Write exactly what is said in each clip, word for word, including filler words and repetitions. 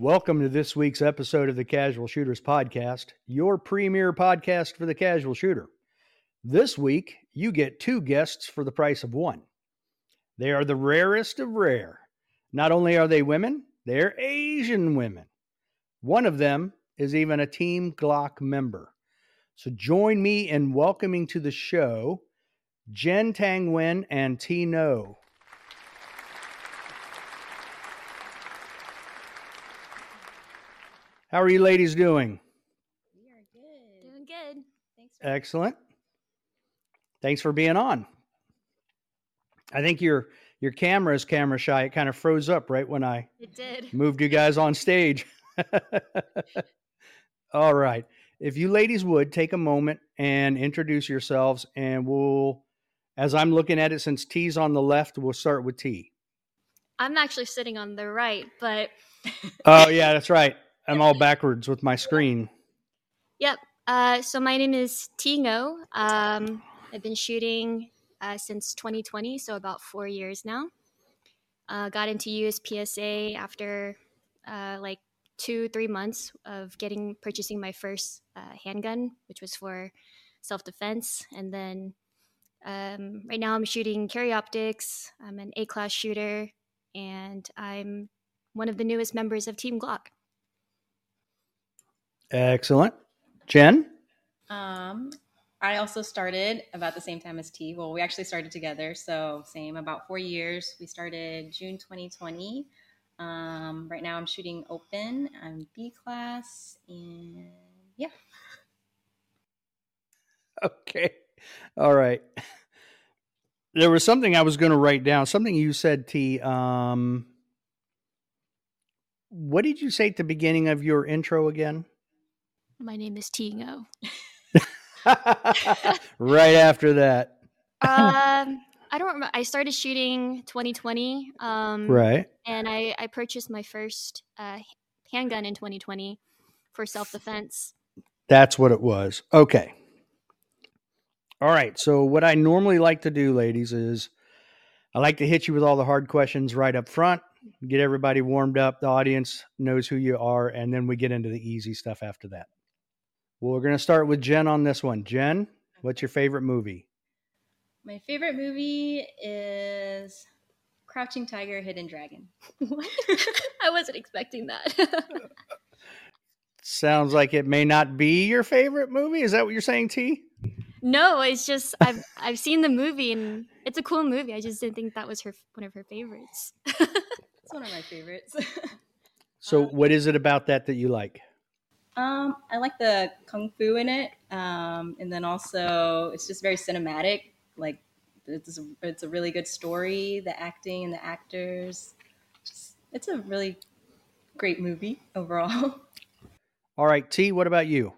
Welcome to this week's episode of the Casual Shooters Podcast, your premier podcast for the casual shooter. This week, you get two guests for the price of one. They are the rarest of rare. Not only are they women, they're Asian women. One of them is even a Team Glock member. So join me in welcoming to the show Jen Tang Nguyen and T. No. How are you ladies doing? We are good. Doing good. Thanks for Excellent. Thanks for being on. I think your your camera is camera shy. It kind of froze up right when I It did. moved you guys on stage. All right. If you ladies would take a moment and introduce yourselves, and we'll, as I'm looking at it, since T's on the left, we'll start with T. I'm actually sitting on the right, but Oh, yeah, that's right. I'm all backwards with my screen. yep. Uh, so my name is T. Ngo. Um, I've been shooting uh, since twenty twenty, so about four years now. Uh, got into U S P S A after uh, like two, three months of getting purchasing my first uh, handgun, which was for self-defense. And then um, right now I'm shooting carry optics. I'm an A-class shooter, and I'm one of the newest members of Team Glock. Excellent. Jen? Um, I also started about the same time as T. Well, we actually started together, so same, about four years. We started June twenty twenty. Um, right now I'm shooting open. I'm B class, and yeah. Okay. All right. There was something I was going to write down. Something you said, T. Um, what did you say at the beginning of your intro again? My name is T. Ngo. Right after that. Um, I don't remember. I started shooting twenty twenty. Um, Right. And I, I purchased my first uh, handgun in twenty twenty for self-defense. That's what it was. Okay. All right. So what I normally like to do, ladies, is I like to hit you with all the hard questions right up front, get everybody warmed up. The audience knows who you are, and then we get into the easy stuff after that. Well, we're going to start with Jen on this one. Jen, what's your favorite movie? My favorite movie is Crouching Tiger, Hidden Dragon. What? I wasn't expecting that. Sounds like it may not be your favorite movie. Is that what you're saying, T? No, it's just I've I've seen the movie and it's a cool movie. I just didn't think that was her one of her favorites. It's one of my favorites. So what is it about that that you like? Um, I like the kung fu in it, um, and then also it's just very cinematic. Like it's a, it's a really good story. The acting and the actors, just, it's a really great movie overall. All right, T, what about you?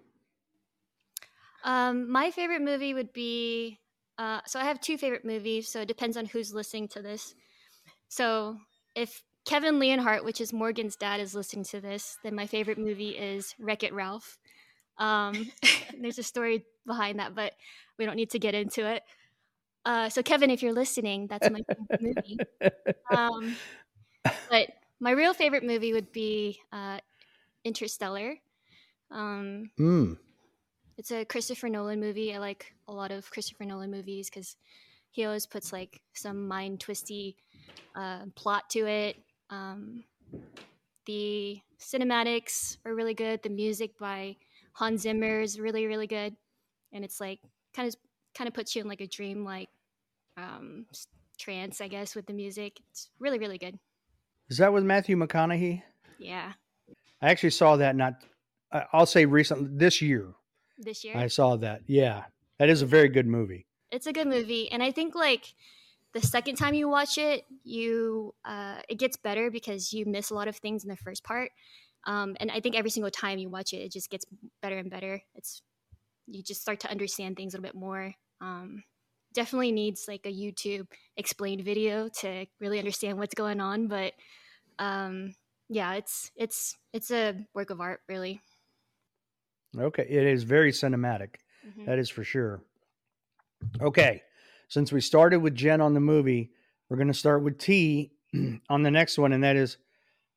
Um, my favorite movie would be uh, so I have two favorite movies. So it depends on who's listening to this. So if Kevin Leonhardt, which is Morgan's dad, is listening to this, then my favorite movie is Wreck-It Ralph. Um, there's a story behind that, but we don't need to get into it. Uh, so Kevin, if you're listening, that's my favorite movie. Um, but my real favorite movie would be uh, Interstellar. Um, Mm. It's a Christopher Nolan movie. I like a lot of Christopher Nolan movies because he always puts like some mind twisty uh, plot to it. Um, the cinematics are really good. The music by Hans Zimmer is really, really good, and it's like kind of kind of puts you in like a dream like um, trance, I guess, with the music. It's really, really good. Is that with Matthew McConaughey? Yeah, I actually saw that not, I'll say recently, this year. this year. I saw that. Yeah. That is a very good movie. It's a good movie, and I think like the second time you watch it, you uh, it gets better because you miss a lot of things in the first part. Um, and I think every single time you watch it, it just gets better and better. It's you just start to understand things a little bit more. Um, definitely needs like a YouTube explained video to really understand what's going on. But um, yeah, it's it's it's a work of art, really. Okay. It is very cinematic. Mm-hmm. That is for sure. Okay. Since we started with Jen on the movie, we're going to start with T on the next one. And that is,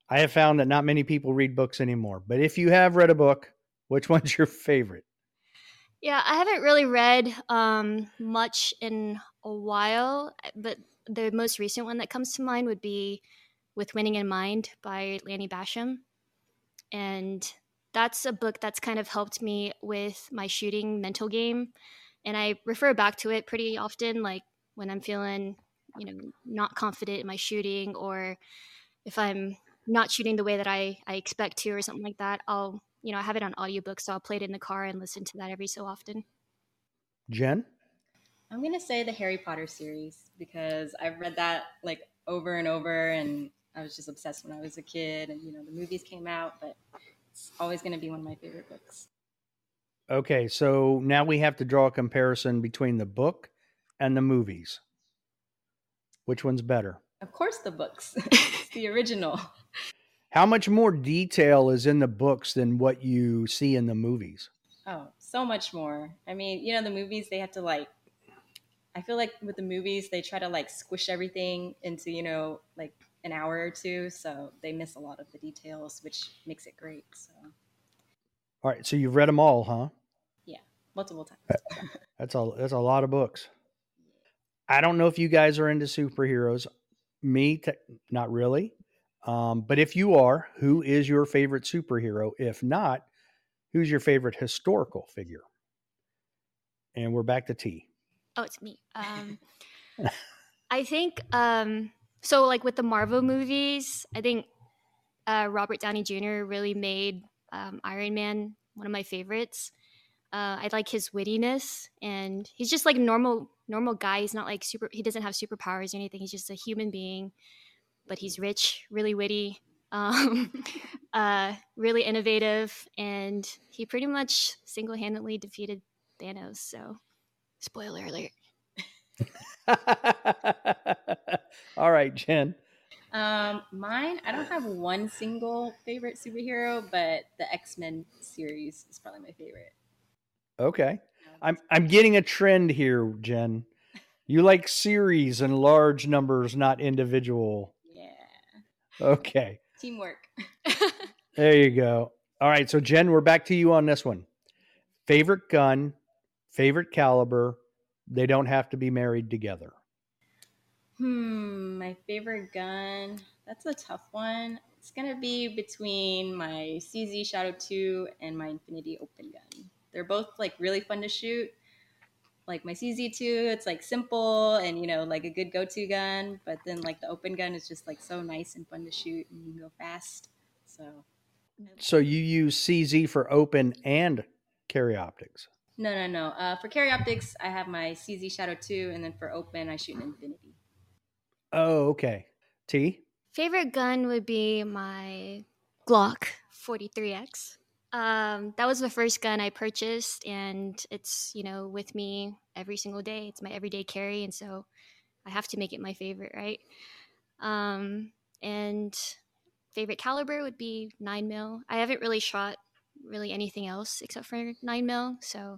I have found that not many people read books anymore. But if you have read a book, which one's your favorite? Yeah, I haven't really read um, much in a while, but the most recent one that comes to mind would be With Winning in Mind by Lanny Basham. And that's a book that's kind of helped me with my shooting mental game. And I refer back to it pretty often, like when I'm feeling, you know, not confident in my shooting, or if I'm not shooting the way that I, I expect to or something like that. I'll, you know, I have it on audiobook, so I'll play it in the car and listen to that every so often. Jen? I'm gonna say the Harry Potter series because I've read that like over and over, and I was just obsessed when I was a kid. And you know, the movies came out, but it's always gonna be one of my favorite books. Okay, so now we have to draw a comparison between the book and the movies. Which one's better? Of course, the books. It's the original. How much more detail is in the books than what you see in the movies? Oh, so much more. I mean, you know, the movies, they have to like, I feel like with the movies, they try to like squish everything into, you know, like an hour or two. So they miss a lot of the details, which makes it great. So, All right, so you've read them all, huh? yeah, multiple times. That's a that's a lot of books. I don't know if you guys are into superheroes. Me, te- not really. Um, but if you are, who is your favorite superhero? If not, who's your favorite historical figure? And we're back to T. Oh, it's me. Um, I think um, so. Like with the Marvel movies, I think uh, Robert Downey Junior really made um, Iron Man one of my favorites. Uh, I like his wittiness, and he's just like a normal normal guy. He's not like super. He doesn't have superpowers or anything. He's just a human being, but he's rich, really witty, um, uh, really innovative, and he pretty much single handedly defeated Thanos. So, spoiler alert. All right, Jen. Um, mine, I don't have one single favorite superhero, but the X-Men series is probably my favorite. Okay. I'm I'm getting a trend here, Jen. You like series and large numbers, not individual. Yeah. Okay. Teamwork. There you go. All right. So, Jen, we're back to you on this one. Favorite gun, favorite caliber. They don't have to be married together. Hmm, my favorite gun. That's a tough one. It's gonna be between my C Z Shadow two and my Infinity Open Gun. They're both like really fun to shoot. Like my C Z two, it's like simple and you know like a good go-to gun. But then like the Open Gun is just like so nice and fun to shoot, and you can go fast. So So, you use C Z for open and carry optics. no, no, no. Uh, for carry optics, I have my C Z Shadow two, and then for open, I shoot an Infinity. Oh, okay. T? Favorite gun would be my Glock forty-three X. Um, that was the first gun I purchased, and it's, you know, with me every single day. It's my everyday carry, and so I have to make it my favorite, right? Um, and favorite caliber would be nine mil. I haven't really shot really anything else except for nine mil, so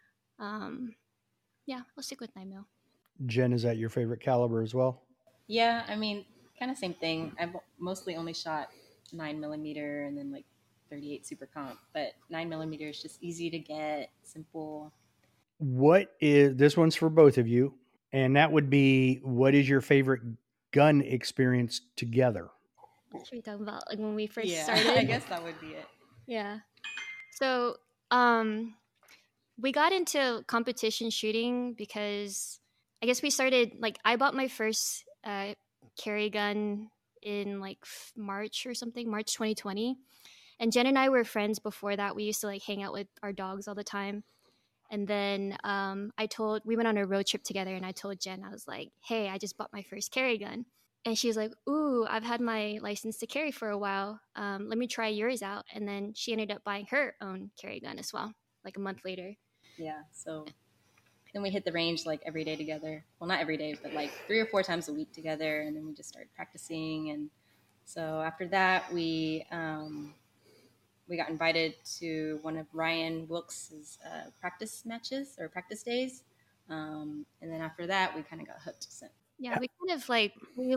um, yeah, I'll stick with nine mil. Jen, is that your favorite caliber as well? Yeah, I mean, kind of same thing. I've mostly only shot nine millimeter and then like thirty-eight super comp, but nine millimeter is just easy to get, simple. What is this one's for both of you? And that would be, what is your favorite gun experience together? Should we talk about like when we first Yeah, started? I guess that would be it. Yeah. So, um, we got into competition shooting because I guess we started like I bought my first uh, carry gun in like f- March or something, March twenty twenty. And Jen and I were friends before that. We used to like hang out with our dogs all the time. And then um, I told, we went on a road trip together, and I told Jen, I was like, hey, I just bought my first carry gun. And she was like, ooh, I've had my license to carry for a while. Um, let me try yours out. And then she ended up buying her own carry gun as well, like a month later. Yeah, so then we hit the range like every day together. Well, not every day, but like three or four times a week together. And then we just started practicing. And so after that, we um, we got invited to one of Ryan Wilkes's uh, practice matches or practice days. Um, and then after that, we kind of got hooked. So. Yeah, we kind of like we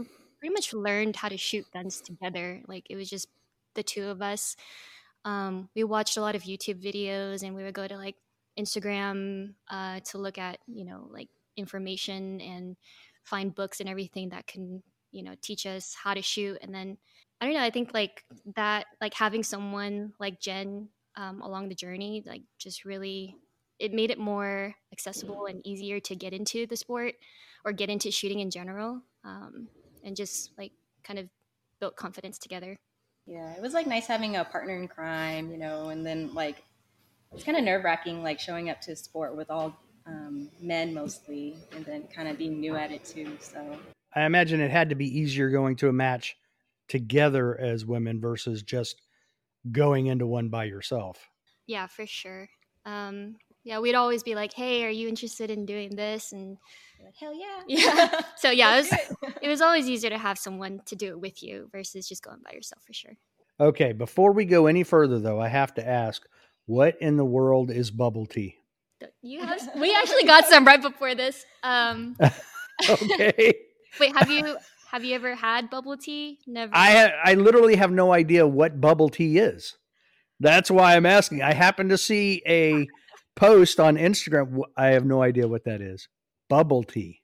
pretty much learned how to shoot guns together. Like it was just the two of us. Um, we watched a lot of YouTube videos, and we would go to like Instagram uh, to look at, you know, like information and find books and everything that can, you know, teach us how to shoot. And then I don't know, I think like that, like having someone like Jen um, along the journey, like just really, it made it more accessible and easier to get into the sport or get into shooting in general, um, and just like kind of built confidence together. Yeah, it was like nice having a partner in crime, you know, and then like it's kind of nerve wracking, like showing up to a sport with all um, men mostly, and then kind of being new at it too. So I imagine it had to be easier going to a match together as women versus just going into one by yourself. Yeah, for sure. Um, yeah, we'd always be like, "Hey, are you interested in doing this?" And like, hell yeah, yeah. So yeah, it was Let's do it. it was always easier to have someone to do it with you versus just going by yourself, for sure. Okay, before we go any further, though, I have to ask, what in the world is bubble tea? You have we actually got some right before this. Um, Okay. wait, have you have you ever had bubble tea? Never. I I literally have no idea what bubble tea is. That's why I'm asking. I happened to see a post on Instagram. I have no idea what that is. Bubble tea.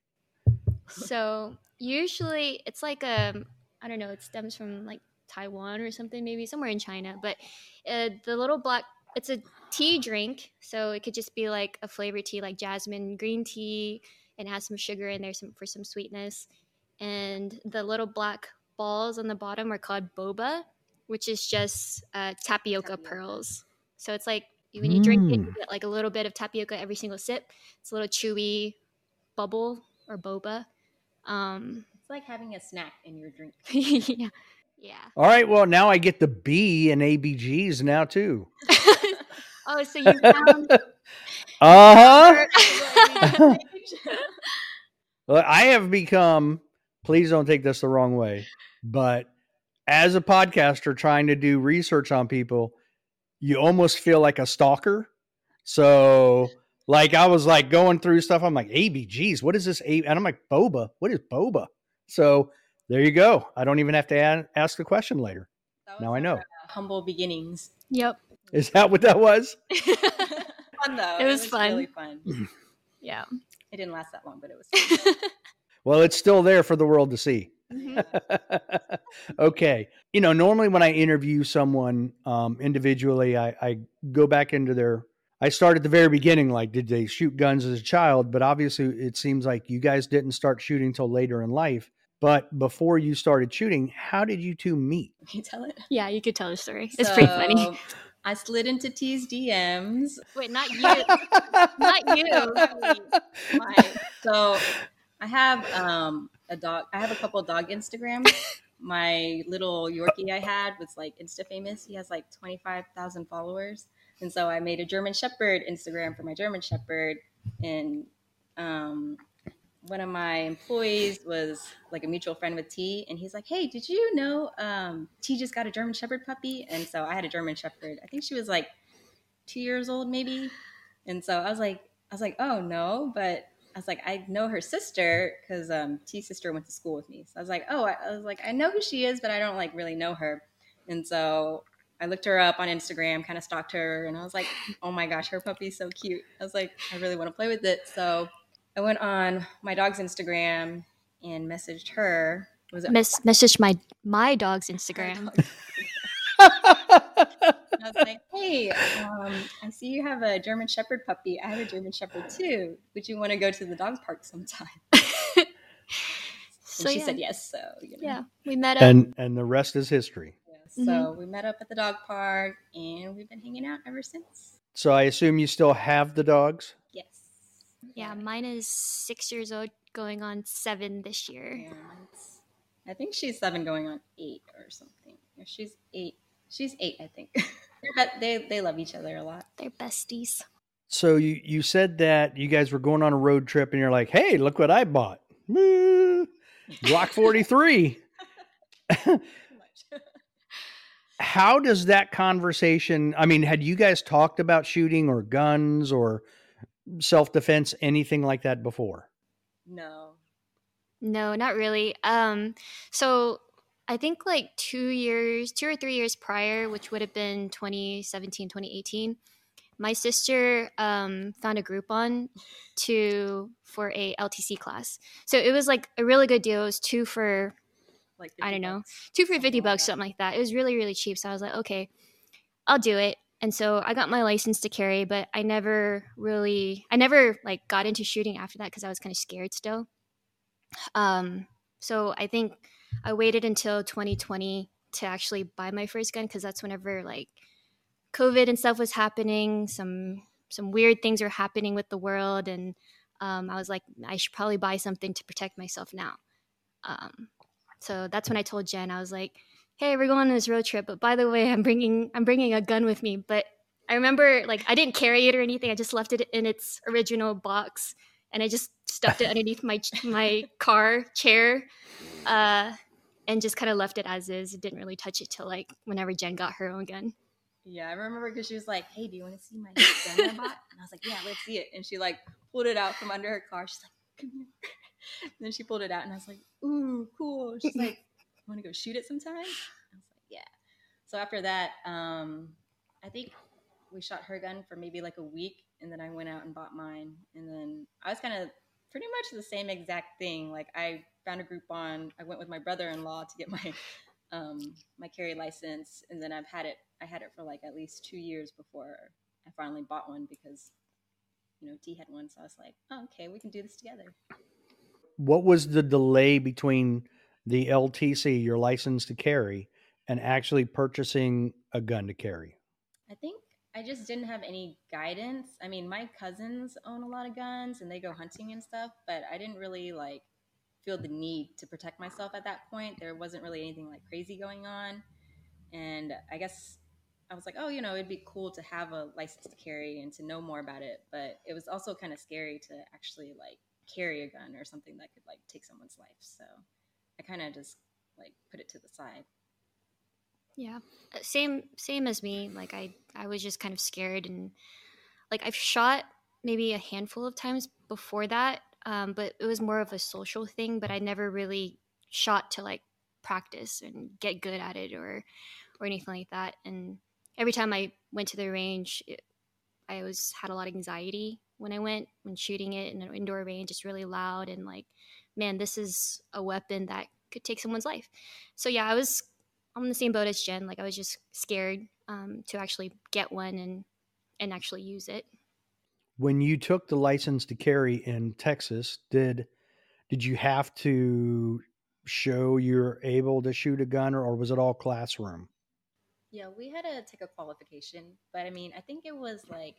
So usually it's like um I don't know, it stems from like Taiwan or something, maybe somewhere in China. But uh, the little black, it's a tea drink, so it could just be like a flavored tea, like jasmine green tea, and has some sugar in there some for some sweetness. And the little black balls on the bottom are called boba, which is just uh, tapioca, Tapioca. pearls. So it's like when you drink it, Mm. you get like a little bit of tapioca every single sip. It's a little chewy bubble or boba. Um, It's like having a snack in your drink. yeah, yeah. All right. Well, now I get the B and A B Gs now too. Oh, so you found Uh huh. Well, I have become, please don't take this the wrong way, but as a podcaster trying to do research on people, you almost feel like a stalker. So, like, I was like going through stuff. I'm like, A B Gs, what is this? A-? And I'm like, boba, what is boba? So, there you go. I don't even have to a- ask the question later. That Now was I know. our, uh, humble beginnings. Yep. Is that what that was? Fun though. It was fun. Really fun. Yeah. It didn't last that long, but it was fun. Well, it's still there for the world to see. Mhm. Okay. You know, normally when I interview someone um, individually, I, I go back into their, I start at the very beginning, like, did they shoot guns as a child? But obviously it seems like you guys didn't start shooting till later in life. But before you started shooting, how did you two meet? Can you tell it? Yeah, you could tell the story. It's pretty funny. So, I slid into T's D Ms. Wait, not you. Not you. My, so I have um, a dog. I have a couple of dog Instagrams. My little Yorkie I had was like Insta famous. He has like twenty-five thousand followers. And so I made a German Shepherd Instagram for my German Shepherd. And um, one of my employees was like a mutual friend with T. And he's like, hey, did you know um, T just got a German Shepherd puppy? And so I had a German Shepherd. I think she was like two years old maybe. And so I was like, I was like, oh no, but I was like, I know her sister because um, T's sister went to school with me. So I was like, oh, I, I was like, I know who she is, but I don't like really know her. And so I looked her up on Instagram, kind of stalked her, and I was like, oh my gosh, her puppy's so cute. I was like, I really want to play with it. So I went on my dog's Instagram and messaged her. Was it Mess- message my my dog's my Instagram. dog's I was like, hey, um, I see you have a German Shepherd puppy. I have a German Shepherd too. Would you want to go to the dog park sometime? And So she yeah. said yes. So, you know. Yeah, we met up. And and the rest is history. Yeah, so we met up at the dog park and we've been hanging out ever since. So I assume you still have the dogs? Yes. Yeah, mine is six years old, going on seven this year. Yeah, it's- I think she's seven going on eight or something. Or she's eight. She's eight, I think. But they, they love each other a lot. They're besties. So you, you said that you guys were going on a road trip and you're like, hey, look what I bought. Woo! Glock forty-three. How does that conversation, I mean, had you guys talked about shooting or guns or self-defense, anything like that before? No. No, not really. Um, so I think like two years, two or three years prior, which would have been twenty seventeen, twenty eighteen, my sister um, found a Groupon to for a L T C class. So it was like a really good deal. It was two for, Like I don't know, bucks, two for something fifty like bucks, that. something like that. It was really, really cheap. So I was like, okay, I'll do it. And so I got my license to carry, but I never really, I never like got into shooting after that because I was kind of scared still. Um, so I think I waited until twenty twenty to actually buy my first gun because that's whenever like COVID and stuff was happening. Some some weird things are happening with the world, and um, I was like, I should probably buy something to protect myself now. Um, so that's when I told Jen, I was like, hey, we're going on this road trip, but by the way, I'm bringing I'm bringing a gun with me. But I remember like I didn't carry it or anything. I just left it in its original box, and I just stuffed it underneath my my car chair, uh, and just kind of left it as is. Didn't really touch it till like whenever Jen got her own gun. Yeah, I remember because she was like, hey, do you want to see my gun I bought? And I was like, yeah, let's see it. And she like pulled it out from under her car. She's like, come here. And then she pulled it out and I was like, ooh, cool. She's like, want to go shoot it sometime? I was like, yeah. So after that, um, I think we shot her gun for maybe like a week. And then I went out and bought mine. And then I was kind of pretty much the same exact thing. Like I found a Groupon. I went with my brother-in-law to get my um, my carry license, and then I've had it. I had it for like at least two years before I finally bought one because, you know, T had one. So I was like, oh, okay, we can do this together. What was the delay between the L T C, your license to carry, and actually purchasing a gun to carry? I think I just didn't have any guidance. I mean, my cousins own a lot of guns and they go hunting and stuff, but I didn't really like feel the need to protect myself at that point. There wasn't really anything like crazy going on. And I guess I was like, oh, you know, it'd be cool to have a license to carry and to know more about it. But it was also kind of scary to actually like carry a gun or something that could like take someone's life. So I kind of just like put it to the side. Yeah, same same as me. Like I I was just kind of scared, and like I've shot maybe a handful of times before that, um, but it was more of a social thing. But I never really shot to like practice and get good at it or or anything like that. And every time I went to the range, it, I always had a lot of anxiety when I went when shooting it in an indoor range. It's really loud and like, man, this is a weapon that could take someone's life. So yeah, I was on the same boat as Jen. Like I was just scared um, to actually get one and and actually use it. When you took the license to carry in Texas, did did you have to show you're able to shoot a gun, or, or was it all classroom? Yeah, we had to take a qualification, but I mean, I think it was like,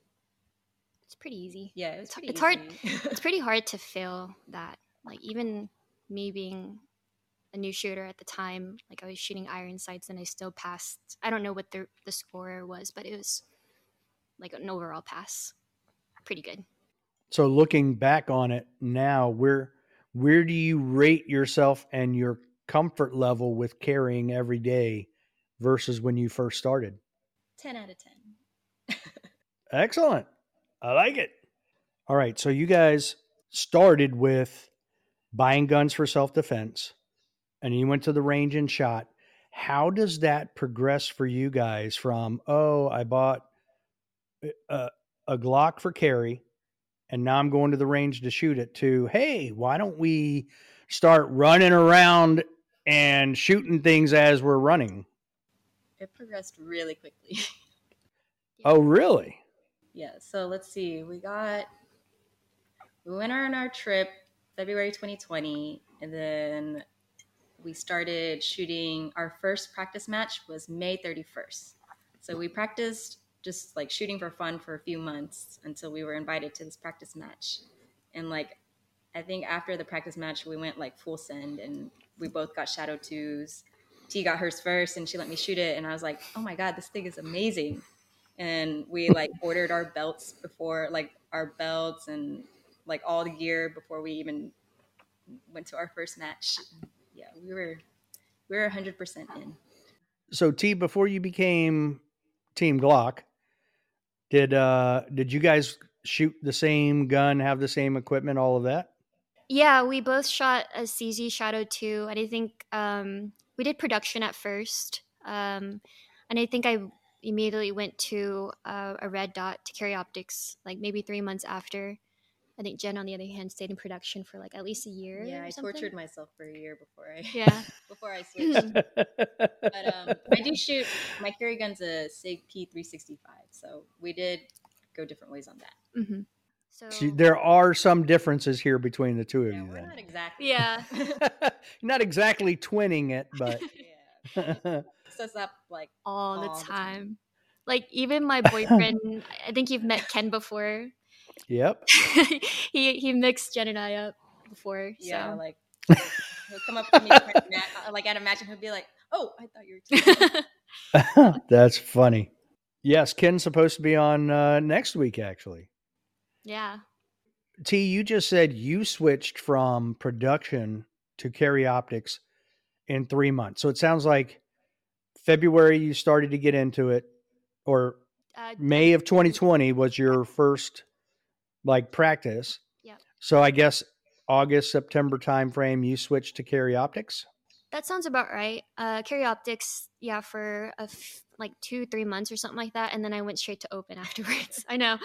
It's pretty easy. yeah, it was It's, pretty it's easy. hard. It's pretty hard to fail that. Like even me being a new shooter at the time, like I was shooting iron sights and I still passed. I don't know what the the score was, but it was like an overall pass. Pretty good. So looking back on it now, where where do you rate yourself and your comfort level with carrying every day versus when you first started? ten out of ten. Excellent. I like it. All right. So you guys started with buying guns for self-defense and you went to the range and shot. How does that progress for you guys from, oh, I bought a, a Glock for carry and now I'm going to the range to shoot it, to, hey, why don't we start running around and shooting things as we're running? It progressed really quickly. Oh, really? Yeah, so let's see. We got, we went on our trip February twenty twenty, and then we started shooting. Our first practice match was May thirty-first. So we practiced just like shooting for fun for a few months until we were invited to this practice match. And like, I think after the practice match, we went like full send and we both got Shadow twos. T got hers first and she let me shoot it. And I was like, oh my God, this thing is amazing. And we like ordered our belts before, like our belts and like all the gear before we even went to our first match. Yeah, we were we were one hundred percent in. So, T, before you became Team Glock, did uh did you guys shoot the same gun, have the same equipment, all of that? Yeah, we both shot a C Z Shadow two, and I think um, we did production at first. Um, and I think I immediately went to uh, a Red Dot to carry optics, like maybe three months after. I think Jen, on the other hand, stayed in production for like at least a year. Yeah, or I something. tortured myself for a year before I Yeah. before I switched. But um, I do shoot. My carry gun's a Sig P three sixty-five, so we did go different ways on that. Mm-hmm. So See, there are some differences here between the two of Yeah, you. we're Then not exactly. Yeah. not exactly twinning it, but Yeah, it mixes us up like all, all the the time. time. Like even my boyfriend, I think you've met Ken before. Yep. he he mixed Jen and I up before. Yeah, So. like he'll come up to me at a mat- like at a match, and he'll be like, "Oh, I thought you were." Too. That's funny. Yes, Ken's supposed to be on uh, next week, actually. Yeah. T, you just said you switched from production to carry optics in three months. So it sounds like February you started to get into it, or Uh, May of twenty twenty was your first like practice. Yeah. So I guess August, September timeframe, you switched to carry optics. That sounds about right. Uh, carry optics, yeah, for a f- like two, three months or something like that, and then I went straight to open afterwards. I know.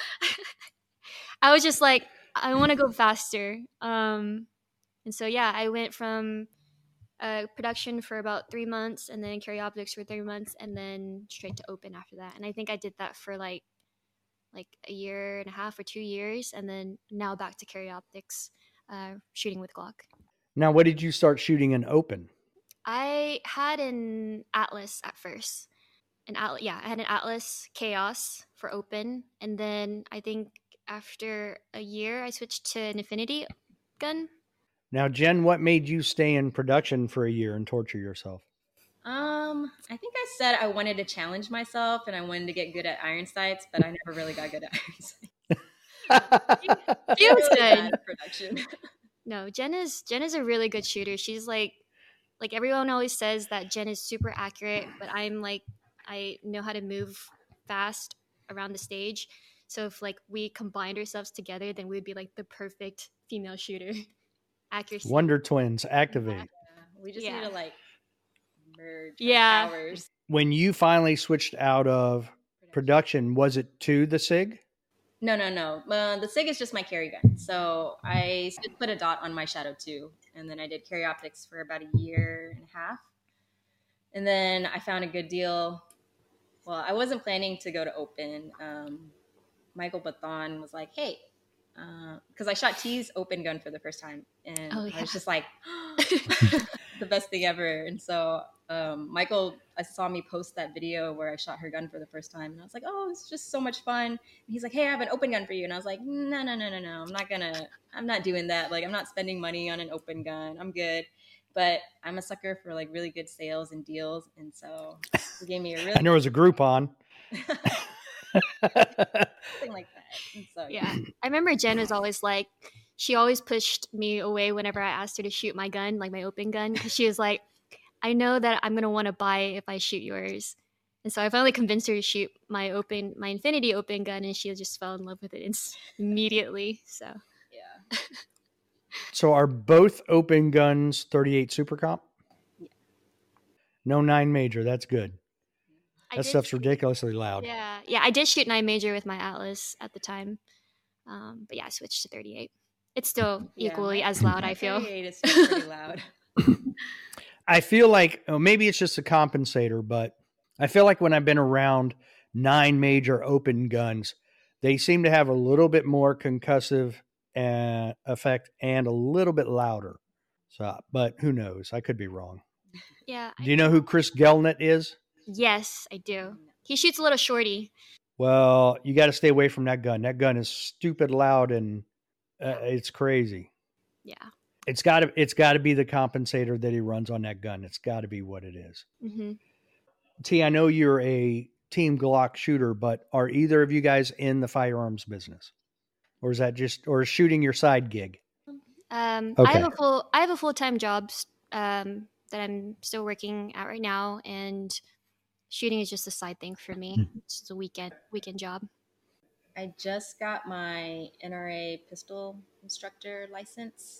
I was just like, I want to go faster. Um, and so yeah, I went from uh, production for about three months, and then carry optics for three months, and then straight to open after that. And I think I did that for like like a year and a half or two years, and then now back to carry optics, uh, shooting with Glock. Now, what did you start shooting in open? I had an Atlas at first. An Atlas, yeah, I had an Atlas Chaos for open, and then I think after a year, I switched to an Infinity gun. Now, Jen, what made you stay in production for a year and torture yourself? Um, I think I said I wanted to challenge myself and I wanted to get good at iron sights, but I never really got good at iron sights. She was Really bad good. at production. No, Jen is Jen is a really good shooter. She's like, like everyone always says that Jen is super accurate, but I'm like, I know how to move fast around the stage. So if like we combined ourselves together, then we'd be like the perfect female shooter. Accuracy. Wonder Twins, activate. Yeah, we just Yeah. need to like merge our Yeah. powers. When you finally switched out of production, was it to the SIG? No, no, no. Uh, the Sig is just my carry gun. So I just put a dot on my Shadow two, and then I did carry optics for about a year and a half. And then I found a good deal. Well, I wasn't planning to go to open. Um, Michael Bathon was like, hey, because uh, I shot T's open gun for the first time. And Oh, yeah. I was just like, the best thing ever. And so um, Michael, I saw me post that video where I shot her gun for the first time. And I was like, oh, it's just so much fun. And he's like, hey, I have an open gun for you. And I was like, no, no, no, no, no. I'm not going to, I'm not doing that. Like, I'm not spending money on an open gun. I'm good. But I'm a sucker for like really good sales and deals. And so he gave me a really And there was a Groupon. something like that. And so, Yeah. I remember Jen was always like, she always pushed me away whenever I asked her to shoot my gun, like my open gun, because she was like, I know that I'm going to want to buy it if I shoot yours. And so I finally convinced her to shoot my open, my Infinity open gun, and she just fell in love with it immediately. So, yeah. So are both open guns thirty-eight Super Comp? Yeah. No nine major. That's good. I That did stuff's shoot- ridiculously loud. Yeah. Yeah. I did shoot nine major with my Atlas at the time. Um, but yeah, I switched to thirty-eight. It's still Yeah, equally my- as loud, my I feel. thirty-eight is still pretty loud. I feel like oh, maybe it's just a compensator, but I feel like when I've been around nine major open guns, they seem to have a little bit more concussive uh, effect and a little bit louder. So, but who knows? I could be wrong. Yeah. I Do you know who Chris Gelnett is? Yes, I do. He shoots a little shorty. Well, you got to stay away from that gun. That gun is stupid loud and uh, it's crazy. Yeah. It's got to it's got to be the compensator that he runs on that gun. It's got to be what it is. Mm-hmm. T, I know you're a Team Glock shooter, but are either of you guys in the firearms business, or is that just or is shooting your side gig? Um, Okay. I have a full I have a full time job um, that I'm still working at right now, and shooting is just a side thing for me. It's just a weekend weekend job. I just got my N R A pistol instructor license.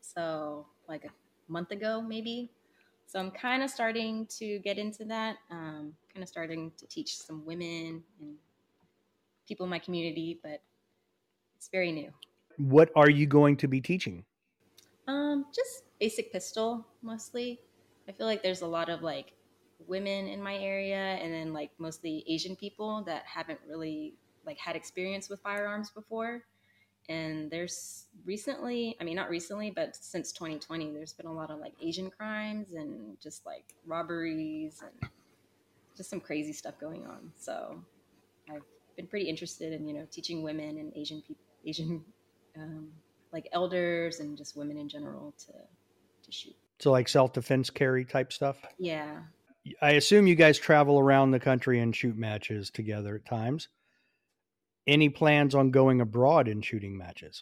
So like a month ago, maybe. So I'm kind of starting to get into that. Um, kind of starting to teach some women and people in my community, but it's very new. What are you going to be teaching? Um, just basic pistol mostly. I feel like there's a lot of like women in my area, and then like mostly Asian people that haven't really like had experience with firearms before. And there's recently, I mean, not recently, but since twenty twenty, there's been a lot of like Asian crimes and just like robberies and just some crazy stuff going on. So I've been pretty interested in, you know, teaching women and Asian people, Asian, um, like elders and just women in general to, to shoot. So like self-defense carry type stuff? Yeah. I assume you guys travel around the country and shoot matches together at times. Any plans on going abroad and shooting matches?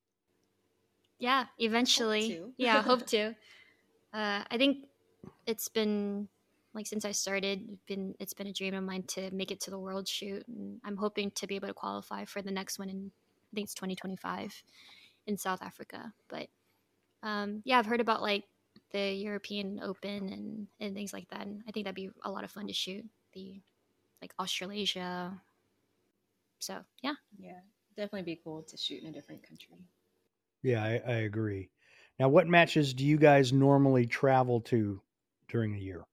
Yeah, eventually. Hope to. Yeah, hope to. Uh, I think it's been like since I started, it's been it's been a dream of mine to make it to the World Shoot, and I'm hoping to be able to qualify for the next one in I think it's twenty twenty-five in South Africa. But um, yeah, I've heard about like the European Open and and things like that, and I think that'd be a lot of fun to shoot the like Australasia. So yeah, Yeah. Definitely be cool to shoot in a different country. Yeah, I, I agree. Now, what matches do you guys normally travel to during the year?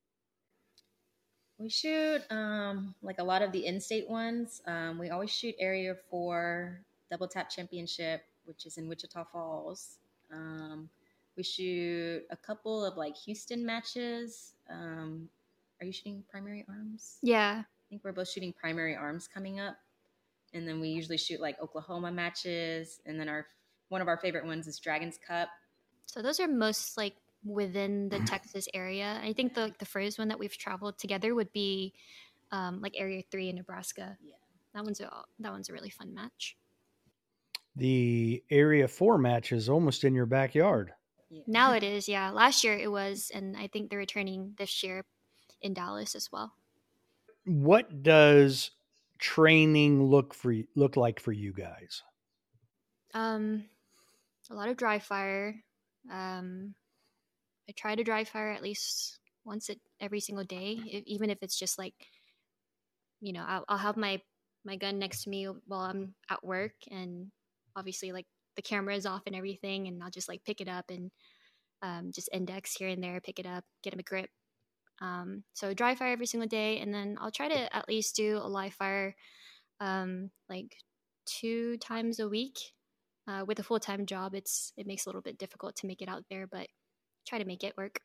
We shoot um, like a lot of the in-state ones. Um, we always shoot Area Four Double Tap Championship, which is in Wichita Falls. Um, we shoot a couple of like Houston matches. Um, are you shooting Primary Arms? yeah. I think we're both shooting Primary Arms coming up, and then we usually shoot like Oklahoma matches, and then our one of our favorite ones is Dragons Cup. So those are most like within the Texas area. I think the the first one that we've traveled together would be um, like Area Three in Nebraska. Yeah. That one's a that one's a really fun match. The Area four match is almost in your backyard. Yeah. Now it is, yeah. Last year it was, and I think they're returning this year in Dallas as well. What does training look for look like for you guys? Um, a lot of dry fire. Um, I try to dry fire at least once it every single day, if, even if it's just like, you know, I'll, I'll have my my gun next to me while I'm at work, and obviously like the camera is off and everything, and I'll just like pick it up and um, just index here and there, pick it up, get a grip. Um, so dry fire every single day, and then I'll try to at least do a live fire um, like two times a week. Uh, with a full time job, it's it makes it a little bit difficult to make it out there, but try to make it work.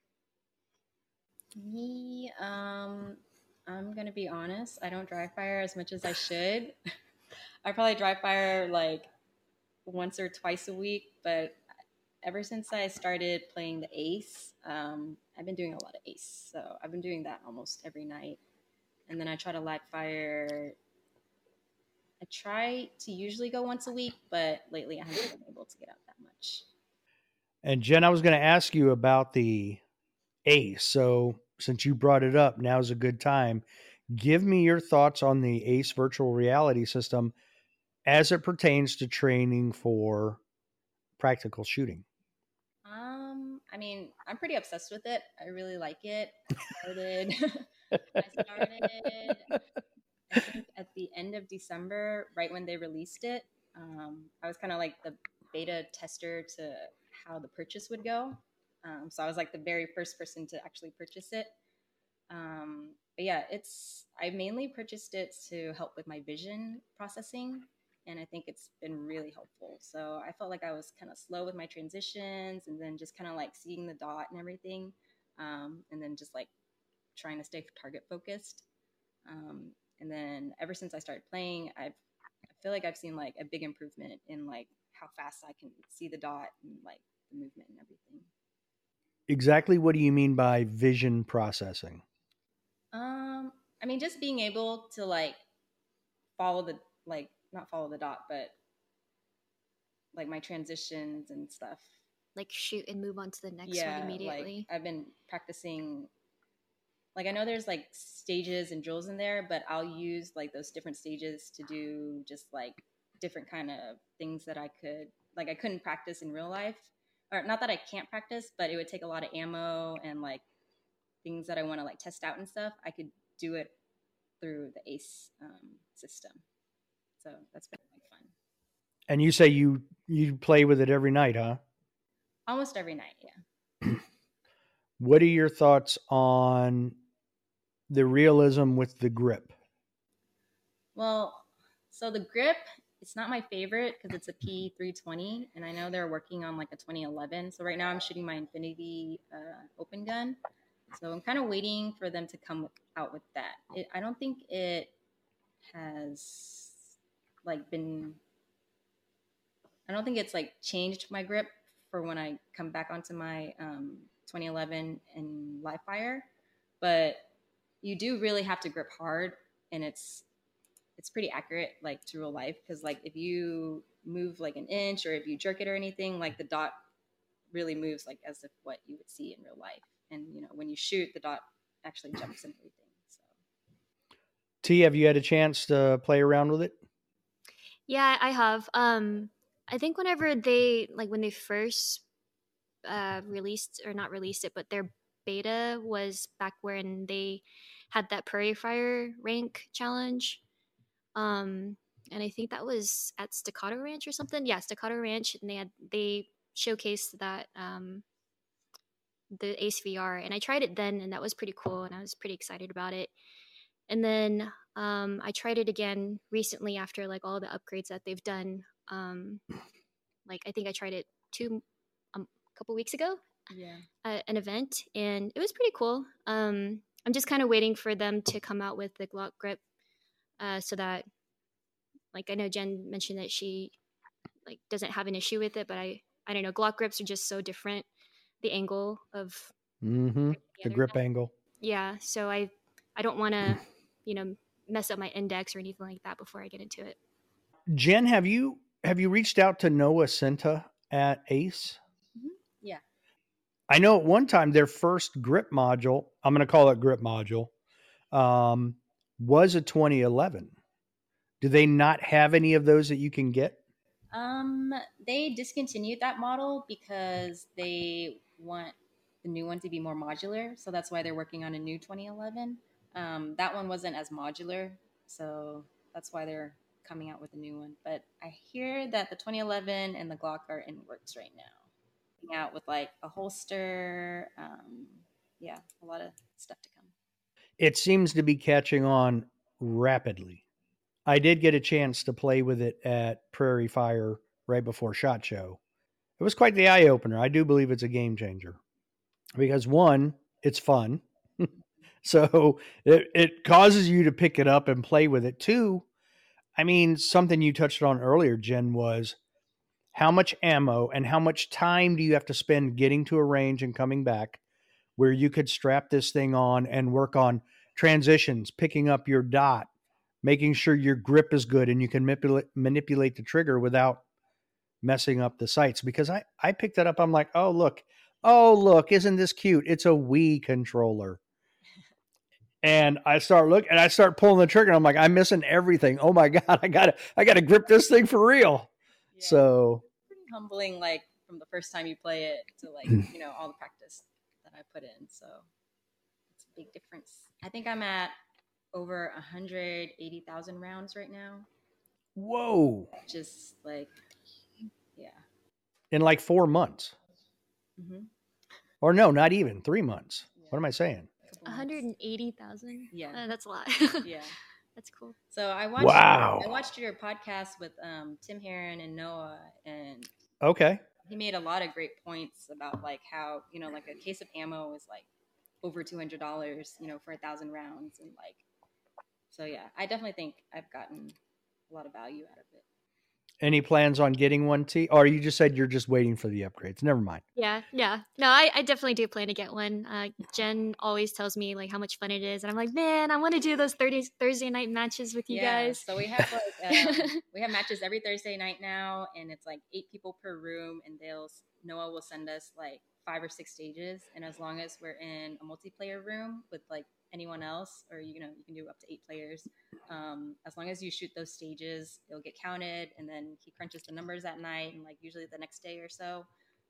Me, um, I'm gonna be honest. I don't dry fire as much as I should. I probably dry fire like once or twice a week, but ever since I started playing the Ace, um, I've been doing a lot of Ace. So I've been doing that almost every night. And then I try to live fire. I try to usually go once a week, but lately I haven't been able to get out that much. And Jen, I was going to ask you about the Ace. So since you brought it up, now's a good time. Give me your thoughts on the Ace virtual reality system as it pertains to training for practical shooting. Um, I mean, I'm pretty obsessed with it. I really like it. I started, I started, I think at the end of December, right when they released it. Um, I was kind of like the beta tester to how the purchase would go. Um, so I was like the very first person to actually purchase it. Um, but yeah, it's, I mainly purchased it to help with my vision processing. And I think it's been really helpful. So I felt like I was kind of slow with my transitions and then just kind of like seeing the dot and everything. Um, and then just like trying to stay target focused. Um, and then ever since I started playing, I've, I feel like I've seen like a big improvement in like how fast I can see the dot and like the movement and everything. Exactly what do you mean by vision processing? Um, I mean, just being able to like follow the, like, not follow the dot, but like my transitions and stuff. Like shoot and move on to the next yeah, one immediately. Like I've been practicing, like I know there's like stages and drills in there, but I'll use like those different stages to do just like different kind of things that I could, like I couldn't practice in real life. or not that I can't practice, but it would take a lot of ammo and like things that I want to like test out and stuff. I could do it through the ACE um, system. So that's been like fun. And you say you you play with it every night, huh? Almost every night, yeah. What are your thoughts on the realism with the grip? Well, so the grip, it's not my favorite because it's a P three twenty, and I know they're working on like a twenty eleven. So right now I'm shooting my Infinity uh, open gun. So I'm kind of waiting for them to come with, out with that. It, I don't think it has like been, I don't think it's like changed my grip for when I come back onto my um, twenty eleven and live fire, but you do really have to grip hard, and it's it's pretty accurate like to real life, because like if you move like an inch or if you jerk it or anything, like the dot really moves like as if what you would see in real life. And you know, when you shoot, the dot actually jumps and everything. So T, have you had a chance to play around with it? Yeah, I have. Um, I think whenever they like when they first uh, released or not released it, but their beta was back when they had that Prairie Fire rank challenge. Um, and I think that was at Staccato Ranch or something. Yeah, Staccato Ranch, and they had they showcased that um, the Ace V R, and I tried it then, and that was pretty cool, and I was pretty excited about it. And then um, I tried it again recently after like all the upgrades that they've done. Um, like I think I tried it two um, a couple weeks ago yeah, at an event, and it was pretty cool. Um, I'm just kind of waiting for them to come out with the Glock grip, uh, so that like I know Jen mentioned that she like doesn't have an issue with it, but I I don't know. Glock grips are just so different. The angle of Mm-hmm. the, The other grip gun. angle. Yeah, so I I don't want to you know mess up my index or anything like that before I get into it. Jen, have you have you reached out to Noah Cinta at Ace? mm-hmm. yeah. I know at one time their first grip module, I'm going to call it grip module, um, was a twenty eleven. Do they not have any of those that you can get? Um, they discontinued that model because they want the new one to be more modular. So that's why they're working on a new twenty eleven. Um, that one wasn't as modular, so that's why they're coming out with a new one. But I hear that the twenty eleven and the Glock are in works right now. Coming out with like a holster, um, yeah, a lot of stuff to come. It seems to be catching on rapidly. I did get a chance to play with it at Prairie Fire right before SHOT Show. It was quite the eye opener. I do believe it's a game changer because one, it's fun. So it, it causes you to pick it up and play with it. Two, I mean, something you touched on earlier, Jen, was how much ammo and how much time do you have to spend getting to a range and coming back where you could strap this thing on and work on transitions, picking up your dot, making sure your grip is good and you can manipulate, manipulate the trigger without messing up the sights. Because I, I picked it up. I'm like, oh, look, oh, look, isn't this cute? It's a Wii controller. And I start looking and I start pulling the trigger. And I'm like, I'm missing everything. Oh my God, I gotta, I gotta grip this thing for real. Yeah. So Pretty humbling, like from the first time you play it to like, you know, all the practice that I put in. So it's a big difference. I think I'm at over one hundred eighty thousand rounds right now. Whoa. Just like, yeah. In like four months. Mm-hmm. Or no, not even three months. Yeah. What am I saying? one hundred eighty thousand. Yeah. Uh, that's a lot. Yeah. That's cool. So I watched Wow. I watched your podcast with um, Tim Herron and Noah, and Okay. he made a lot of great points about like how, you know, like a case of ammo is like over two hundred dollars, you know, for a thousand rounds. And like, so yeah, I definitely think I've gotten a lot of value out of it. Any plans on getting one, T? Or you just said you're just waiting for the upgrades? Never mind. Yeah, yeah. No, I, I definitely do plan to get one. Uh, Jen always tells me like how much fun it is, and I'm like, man, I want to do those thirty, Thursday night matches with you yeah, guys. So we have like um, we have matches every Thursday night now, and it's like eight people per room, and they'll Noah will send us like five or six stages, and as long as we're in a multiplayer room with like anyone else, or you know, you can do up to eight players. Um, as long as you shoot those stages, it'll get counted, and then he crunches the numbers at night, and like usually the next day or so.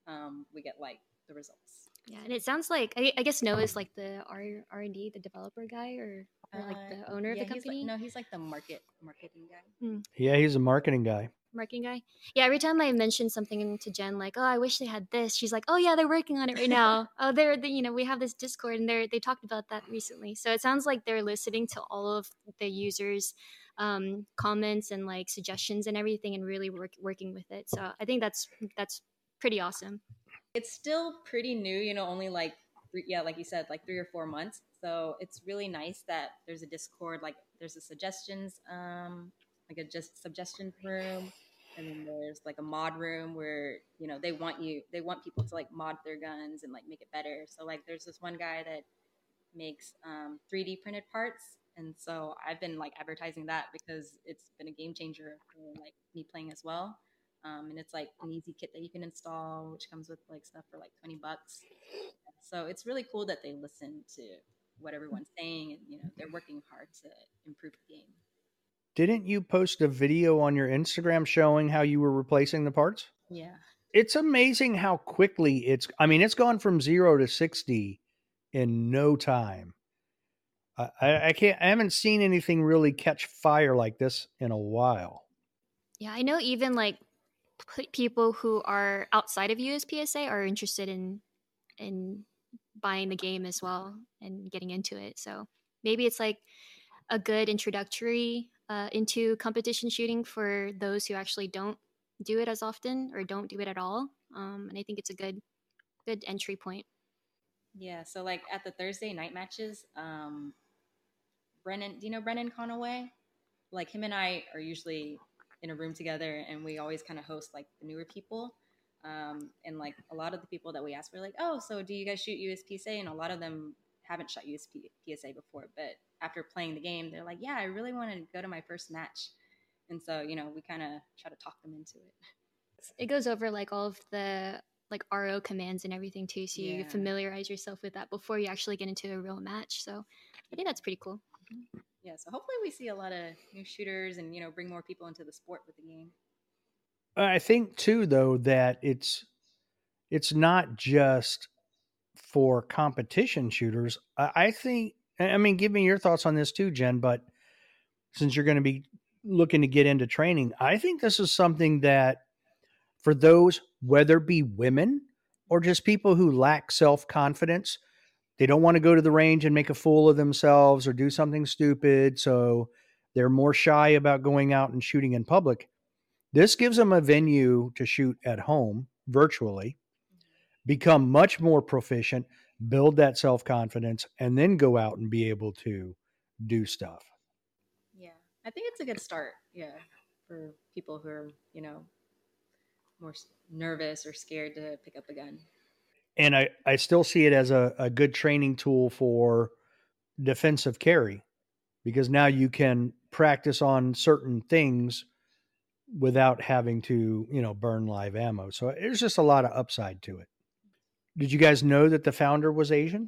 um, we get like the results. Yeah, and it sounds like I, I guess Noah's like the R R and D, the developer guy, or or like Uh, the owner yeah, of the he's like company. no, he's like the market marketing guy. Mm, Yeah, he's a marketing guy. marketing guy. Yeah, every time I mention something to Jen, like, oh, I wish they had this, she's like, oh yeah, they're working on it right now. oh, they're the, you know, we have this Discord, and they're they talked about that recently. So it sounds like they're listening to all of the users' um, comments and like suggestions and everything, and really work, working with it. So I think that's that's pretty awesome. It's still pretty new, you know, only like three, yeah, like you said, like three or four months. So it's really nice that there's a Discord, like there's a suggestions, um, like a just suggestion room, and then there's like a mod room where you know they want you, they want people to like mod their guns and like make it better. So like there's this one guy that makes um, three D printed parts, and so I've been like advertising that because it's been a game changer for like me playing as well. Um, and it's like an easy kit that you can install, which comes with like stuff for like twenty bucks. So it's really cool that they listen to what everyone's saying, and you know they're working hard to improve the game. Didn't you post a video on your Instagram showing how you were replacing the parts? Yeah. It's amazing how quickly it's, I mean, it's gone from zero to sixty in no time. I, I can't, I haven't seen anything really catch fire like this in a while. Yeah, I know even like p- people who are outside of U S P S A are interested in in buying the game as well and getting into it. So maybe it's like a good introductory uh, into competition shooting for those who actually don't do it as often or don't do it at all. Um, and I think it's a good good entry point. Yeah. So like at the Thursday night matches, um, Brennan, do you know Brennan Conaway? Like him and I are usually in a room together, and we always kind of host like the newer people. Um, and like a lot of the people that we ask, we're like, oh, so do you guys shoot U S P S A? And a lot of them haven't shot U S P S A before, but after playing the game, they're like, yeah, I really want to go to my first match. And so, you know, we kind of try to talk them into it. It goes over like all of the like R O commands and everything too, so you Yeah. familiarize yourself with that before you actually get into a real match. So I think that's pretty cool. Yeah, so hopefully we see a lot of new shooters and, you know, bring more people into the sport with the game. I think too, though, that it's it's not just for competition shooters. I, I think, I mean, give me your thoughts on this too, Jen. But since you're going to be looking to get into training, I think this is something that for those, whether it be women or just people who lack self confidence, they don't want to go to the range and make a fool of themselves or do something stupid. So they're more shy about going out and shooting in public. This gives them a venue to shoot at home virtually, become much more proficient, build that self confidence, and then go out and be able to do stuff. Yeah, I think it's a good start. Yeah, for people who are, you know, more nervous or scared to pick up a gun. And I, I still see it as a, a good training tool for defensive carry, because now you can practice on certain things without having to, you know, burn live ammo. So there's just a lot of upside to it. Did you guys know that the founder was Asian?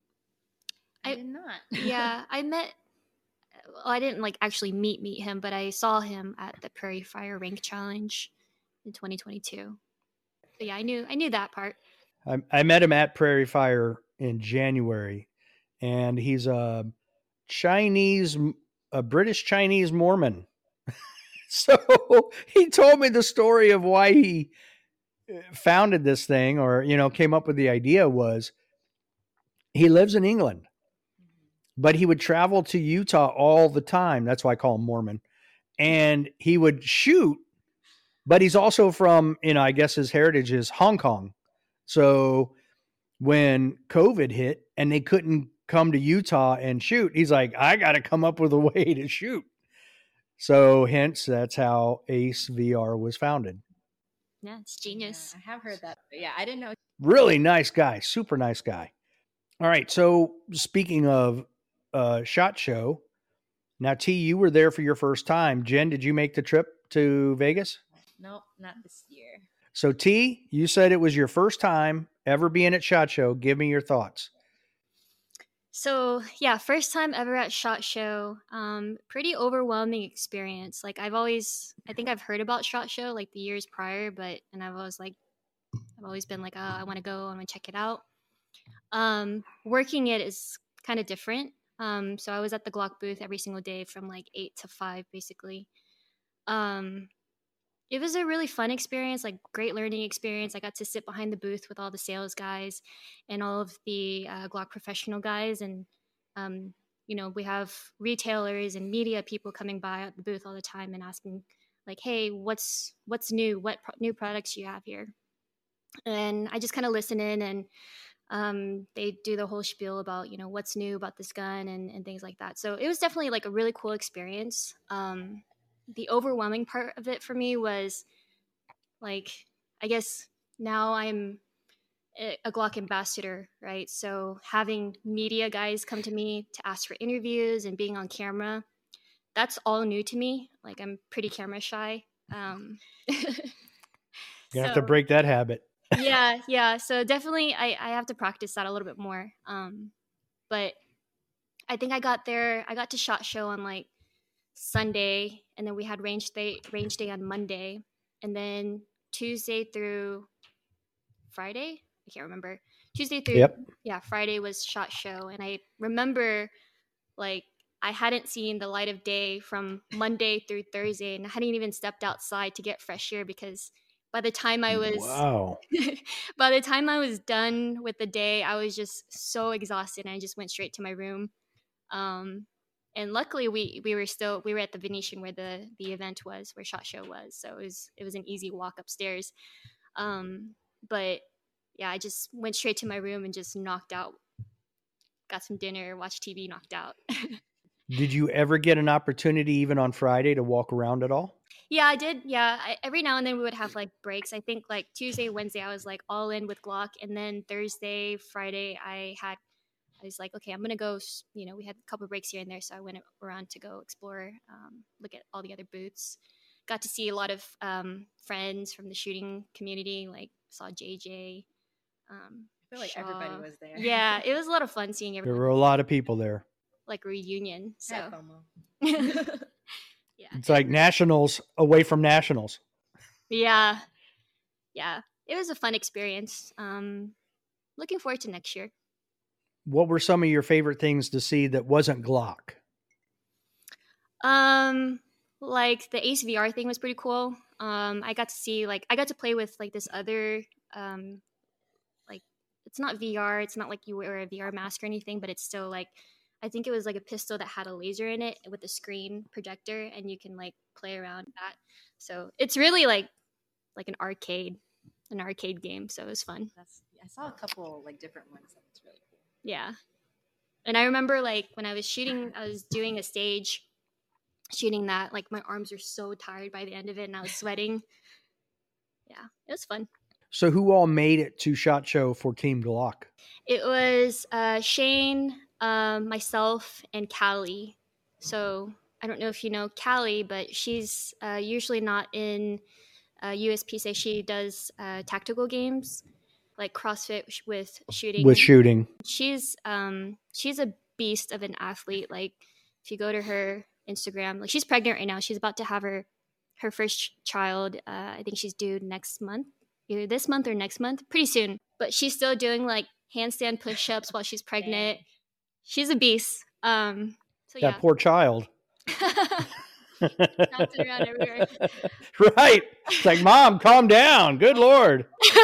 I, I- did not. Yeah, I met. Well, I didn't like actually meet meet him, but I saw him at the Prairie Fire Rank Challenge in twenty twenty-two. So yeah, I knew I knew that part. I, I met him at Prairie Fire in January, and he's a Chinese, a British Chinese Mormon. So he told me the story of why he founded this thing, or, you know, came up with the idea. Was he lives in England, but he would travel to Utah all the time. That's why I call him Mormon. And he would shoot, but he's also from, you know, I guess his heritage is Hong Kong. So when COVID hit and they couldn't come to Utah and shoot, he's like, I got to come up with a way to shoot. So hence, that's how Ace V R was founded. Yeah, it's genius. Yeah, I have heard that. But yeah, I didn't know. Really nice guy, super nice guy. All right. So speaking of uh, SHOT Show, now T, you were there for your first time. Jen, did you make the trip to Vegas? Nope, not this year. So T, you said it was your first time ever being at SHOT Show. Give me your thoughts. So yeah, first time ever at SHOT Show. Um, pretty overwhelming experience. Like I've always, I think I've heard about SHOT Show like the years prior, but and I've always like I've always been like, oh, I want to go, I want to check it out. Um, working it is kind of different. Um, so I was at the Glock booth every single day from like eight to five, basically. Um, it was a really fun experience, like great learning experience. I got to sit behind the booth with all the sales guys and all of the uh, Glock professional guys. And, um, you know, we have retailers and media people coming by at the booth all the time and asking like, hey, what's, what's new? What pro- new products do you have here? And I just kind of listen in, and um, they do the whole spiel about, you know, what's new about this gun and, and things like that. So it was definitely like a really cool experience. Um, the overwhelming part of it for me was like, I guess now I'm a a Glock ambassador, right? So having media guys come to me to ask for interviews and being on camera, that's all new to me. Like I'm pretty camera shy. Um, You have to so break that habit. yeah, yeah. So definitely I, I have to practice that a little bit more. Um, but I think I got there, I got to SHOT Show on like Sunday, and then we had range day range day on Monday, and then Tuesday through Friday, I can't remember. Tuesday through Yep. yeah, Friday was SHOT Show, and I remember like I hadn't seen the light of day from Monday through Thursday, and I hadn't even stepped outside to get fresh air because by the time I was Wow. by the time I was done with the day, I was just so exhausted, and I just went straight to my room. Um, and luckily, we we were still we were at the Venetian where the the event was, where SHOT Show was, so it was it was an easy walk upstairs. Um, but yeah, I just went straight to my room and just knocked out. Got some dinner, watched T V, knocked out. Did you ever get an opportunity, even on Friday, to walk around at all? Yeah, I did. Yeah, I, every now and then we would have like breaks. I think like Tuesday, Wednesday, I was like all in with Glock, and then Thursday, Friday, I had. I was like, okay, I'm gonna go. You know, we had a couple of breaks here and there, so I went around to go explore, um, look at all the other booths. Got to see a lot of um, friends from the shooting community. Like saw J J. Um, I feel like Shaw. everybody was there. Yeah, it was a lot of fun seeing There everyone. were a lot of people there. Like a reunion. So I had FOMO. yeah, It's like nationals away from nationals. yeah, yeah. It was a fun experience. Um, looking forward to next year. What were some of your favorite things to see that wasn't Glock? Um, like the Ace V R thing was pretty cool. Um, I got to see like I got to play with like this other um, like it's not V R. It's not like you wear a V R mask or anything, but it's still like I think it was like a pistol that had a laser in it with a screen projector, and you can like play around that. So it's really like like an arcade, an arcade game. So it was fun. That's, I saw a couple like different ones. That was really cool. Yeah. And I remember like when I was shooting, I was doing a stage shooting that, like my arms were so tired by the end of it and I was sweating. Yeah, it was fun. So who all made it to SHOT Show for Team Glock? It was uh, Shane, um, myself, and Callie. So I don't know if you know Callie, but she's uh, usually not in uh, U S P C. She does uh, tactical games like CrossFit with shooting. With shooting. She's um she's a beast of an athlete. Like if you go to her Instagram, like she's pregnant right now. She's about to have her her first child. Uh, I think she's due next month, either this month or next month, pretty soon. But she's still doing like handstand push-ups while she's pregnant. She's a beast. Um, so That yeah. poor child. Bouncing around everywhere. Right. It's like, Mom, calm down. Good Lord.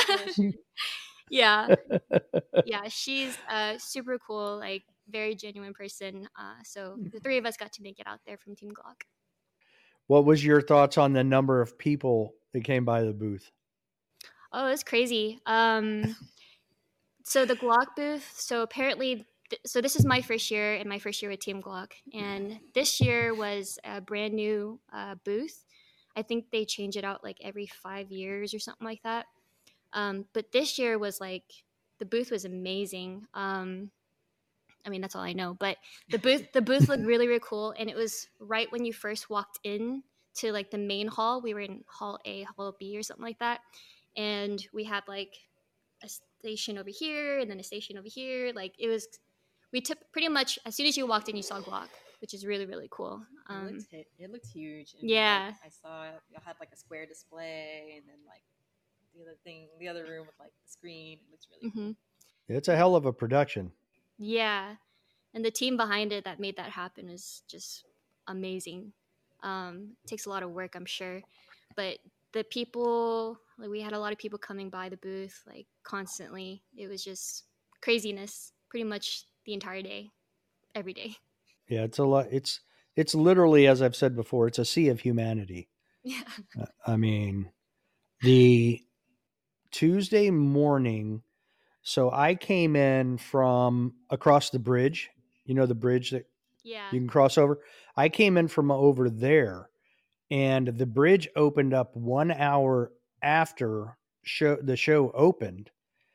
Yeah. Yeah, she's uh, super cool, like very genuine person. Uh, so the three of us got to make it out there from Team Glock. What was your thoughts on the number of people that came by the booth? Oh, it's crazy. Um, so the Glock booth. So apparently, th- so this is my first year and my first year with Team Glock, and this year was a brand new uh, booth. I think they change it out like every five years or something like that. Um, but this year was like the booth was amazing. Um, I mean, that's all I know. But the booth, the booth looked really, really cool, and it was right when you first walked in to like the main hall. We were in Hall A, Hall B, or something like that, and we had like a station over here and then a station over here. Like it was, we took pretty much as soon as you walked in, you saw Glock, which is really, really cool. Um, it, looked, it looked huge. And yeah, like, I saw y'all had like a square display, and then like the other thing, the other room with like the screen. It looks really Mm-hmm. cool. It's a hell of a production. Yeah, and the team behind it that made that happen is just amazing. Um, it takes a lot of work, I'm sure, but the people, like we had a lot of people coming by the booth like constantly. It was just craziness, pretty much the entire day, every day. Yeah, it's a lot. It's it's literally, as I've said before, it's a sea of humanity. Yeah. Uh, I mean, the Tuesday morning. So I came in from across the bridge. You know the bridge that Yeah. you can cross over. I came in from over there, and the bridge opened up one hour after show the show opened,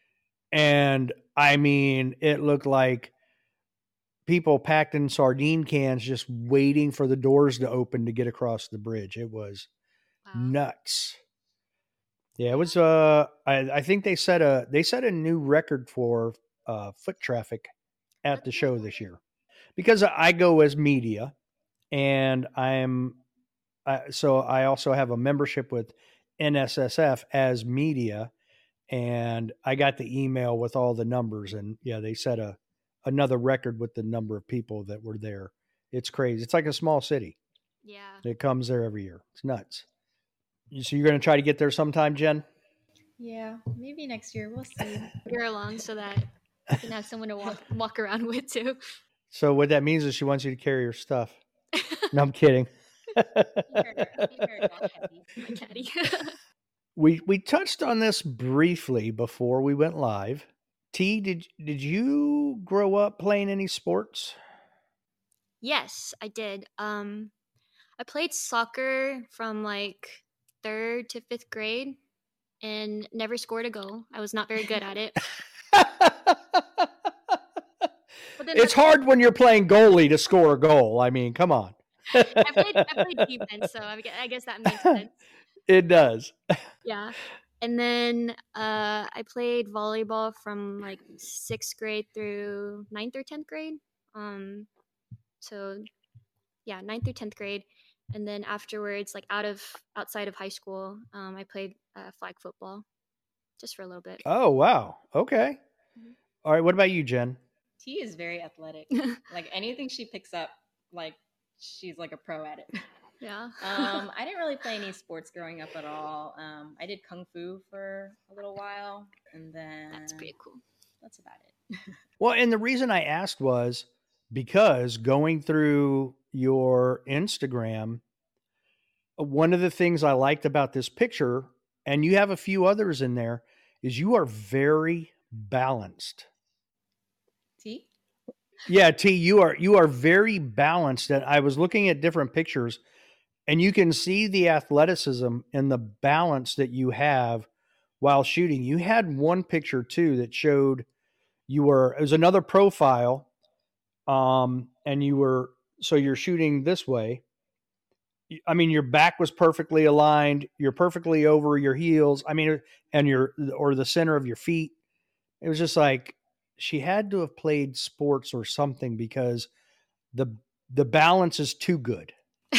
and I mean, it looked like people packed in sardine cans just waiting for the doors to open to get across the bridge. It was Wow. nuts. Yeah, it was uh I, I think they set a they set a new record for uh foot traffic at the show this year. Because I go as media and I'm uh, so I also have a membership with N S S F as media, and I got the email with all the numbers, and yeah, they set a another record with the number of people that were there. It's crazy. It's like a small city. Yeah. It comes there every year. It's nuts. You- So you're going to try to get there sometime, Jen? Yeah, maybe next year. We'll see. You're along so that you can have someone to walk walk around with too. So what that means is she wants you to carry her stuff. No, I'm kidding. Be her- be her dog caddy. My caddy. we we touched on this briefly before we went live. T, did did you grow up playing any sports? Yes, I did. Um, I played soccer from like third to fifth grade and never scored a goal. I was not very good at it. But then It's hard when you're playing goalie to score a goal. I mean, come on. I played I played defense, so I gue- I guess that makes sense. It does. Yeah. And then uh, I played volleyball from like sixth grade through ninth or tenth grade. Um, so yeah, ninth through tenth grade. And then afterwards, like out of outside of high school, um, I played uh, flag football just for a little bit. Oh, wow. Okay. Mhm. All right. What about you, Jen? T is very athletic. Like anything she picks up, like she's like a pro at it. Yeah. Um, I didn't really play any sports growing up at all. Um, I did kung fu for a little while, and then That's pretty cool. that's about it. Well, and the reason I asked was because going through your Instagram, one of the things I liked about this picture, and you have a few others in there, is you are very balanced. T? Yeah, T, you are you are very balanced. And I was looking at different pictures, and you can see the athleticism and the balance that you have while shooting. You had one picture too that showed you were it was another profile, um, and you were so you're shooting this way. I mean, your back was perfectly aligned. You're perfectly over your heels. I mean, and your or the center of your feet. It was just like she had to have played sports or something because the the balance is too good.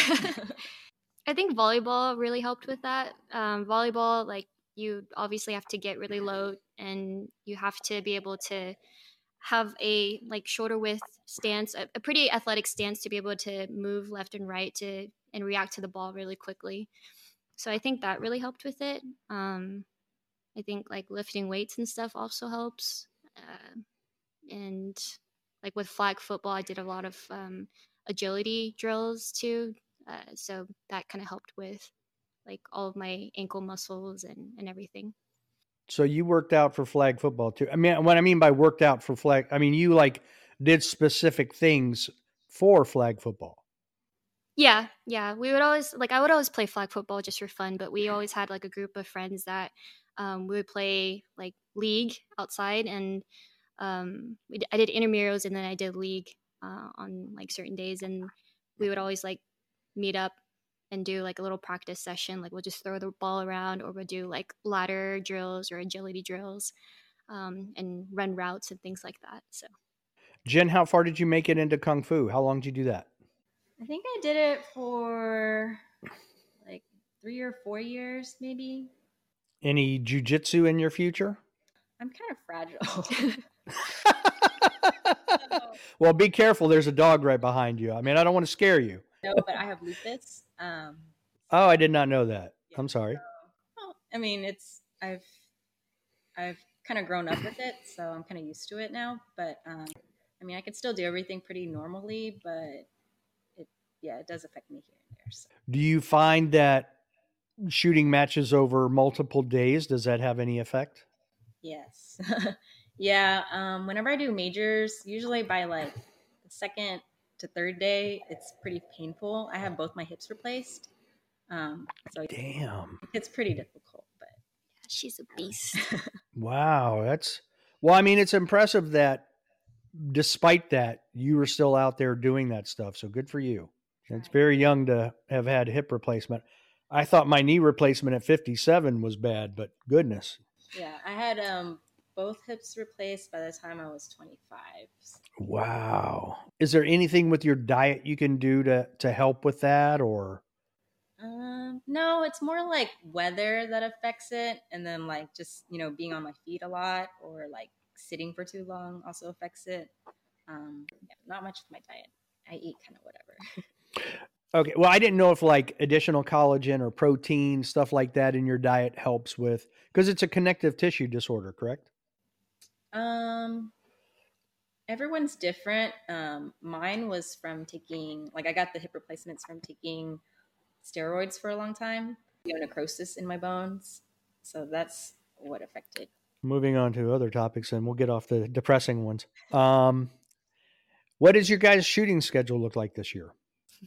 I think volleyball really helped with that. Um, volleyball, like you obviously have to get really low, and you have to be able to have a like shoulder width stance, a, a pretty athletic stance to be able to move left and right to and react to the ball really quickly. So I think that really helped with it. Um, I think like lifting weights and stuff also helps. Uh, and like with flag football, I did a lot of um, agility drills too. Uh, so that kind of helped with like all of my ankle muscles and, and everything. So you worked out for flag football too. I mean, what I mean by worked out for flag, I mean you like did specific things for flag football. Yeah, yeah. We would always like I would always play flag football just for fun, but we always had like a group of friends that um, we would play like league outside, and um, we d- I did intramurals and then I did league uh, on like certain days, and we would always like meet up and do like a little practice session. Like we'll just throw the ball around, or we'll do like ladder drills or agility drills, um, and run routes and things like that. So Jen, how far did you make it into Kung Fu? How long did you do that? I think I did it for like three or four years, maybe. Any jujitsu in your future? I'm kind of fragile. Well, be careful. There's a dog right behind you. I mean, I don't want to scare you. No, but I have lupus. Um, Oh, I did not know that. yeah, I'm sorry. so, well, I mean, it's I've I've kind of grown up with it, so I'm kind of used to it now. But um, I mean, I can still do everything pretty normally, but it yeah, it does affect me here and there. So. Do you find that shooting matches over multiple days, does that have any effect? Yes. Yeah. Um, whenever I do majors, usually by like the second to third day, it's pretty painful. I have both my hips replaced. Um, so Damn. it's pretty difficult, but She's a beast. Wow. That's, well, I mean, it's impressive that despite that, you were still out there doing that stuff. So good for you. It's very young to have had hip replacement. I thought my knee replacement at fifty-seven was bad, but goodness. yeah, I had um, both hips replaced by the time I was twenty-five. Wow. Is there anything with your diet you can do to, to help with that, or? Um, no, it's more like weather that affects it. And then like just, you know, being on my feet a lot or like sitting for too long also affects it. Um, yeah, not much with my diet. I eat kind of whatever. Okay. Well, I didn't know if like additional collagen or protein, stuff like that in your diet helps with, because it's a connective tissue disorder, correct? Um, everyone's different. Um, mine was from taking, like I got the hip replacements from taking steroids for a long time. You know, necrosis in my bones. So that's what affected. Moving on to other topics, and we'll get off the depressing ones. Um, what does your guys' shooting schedule look like this year?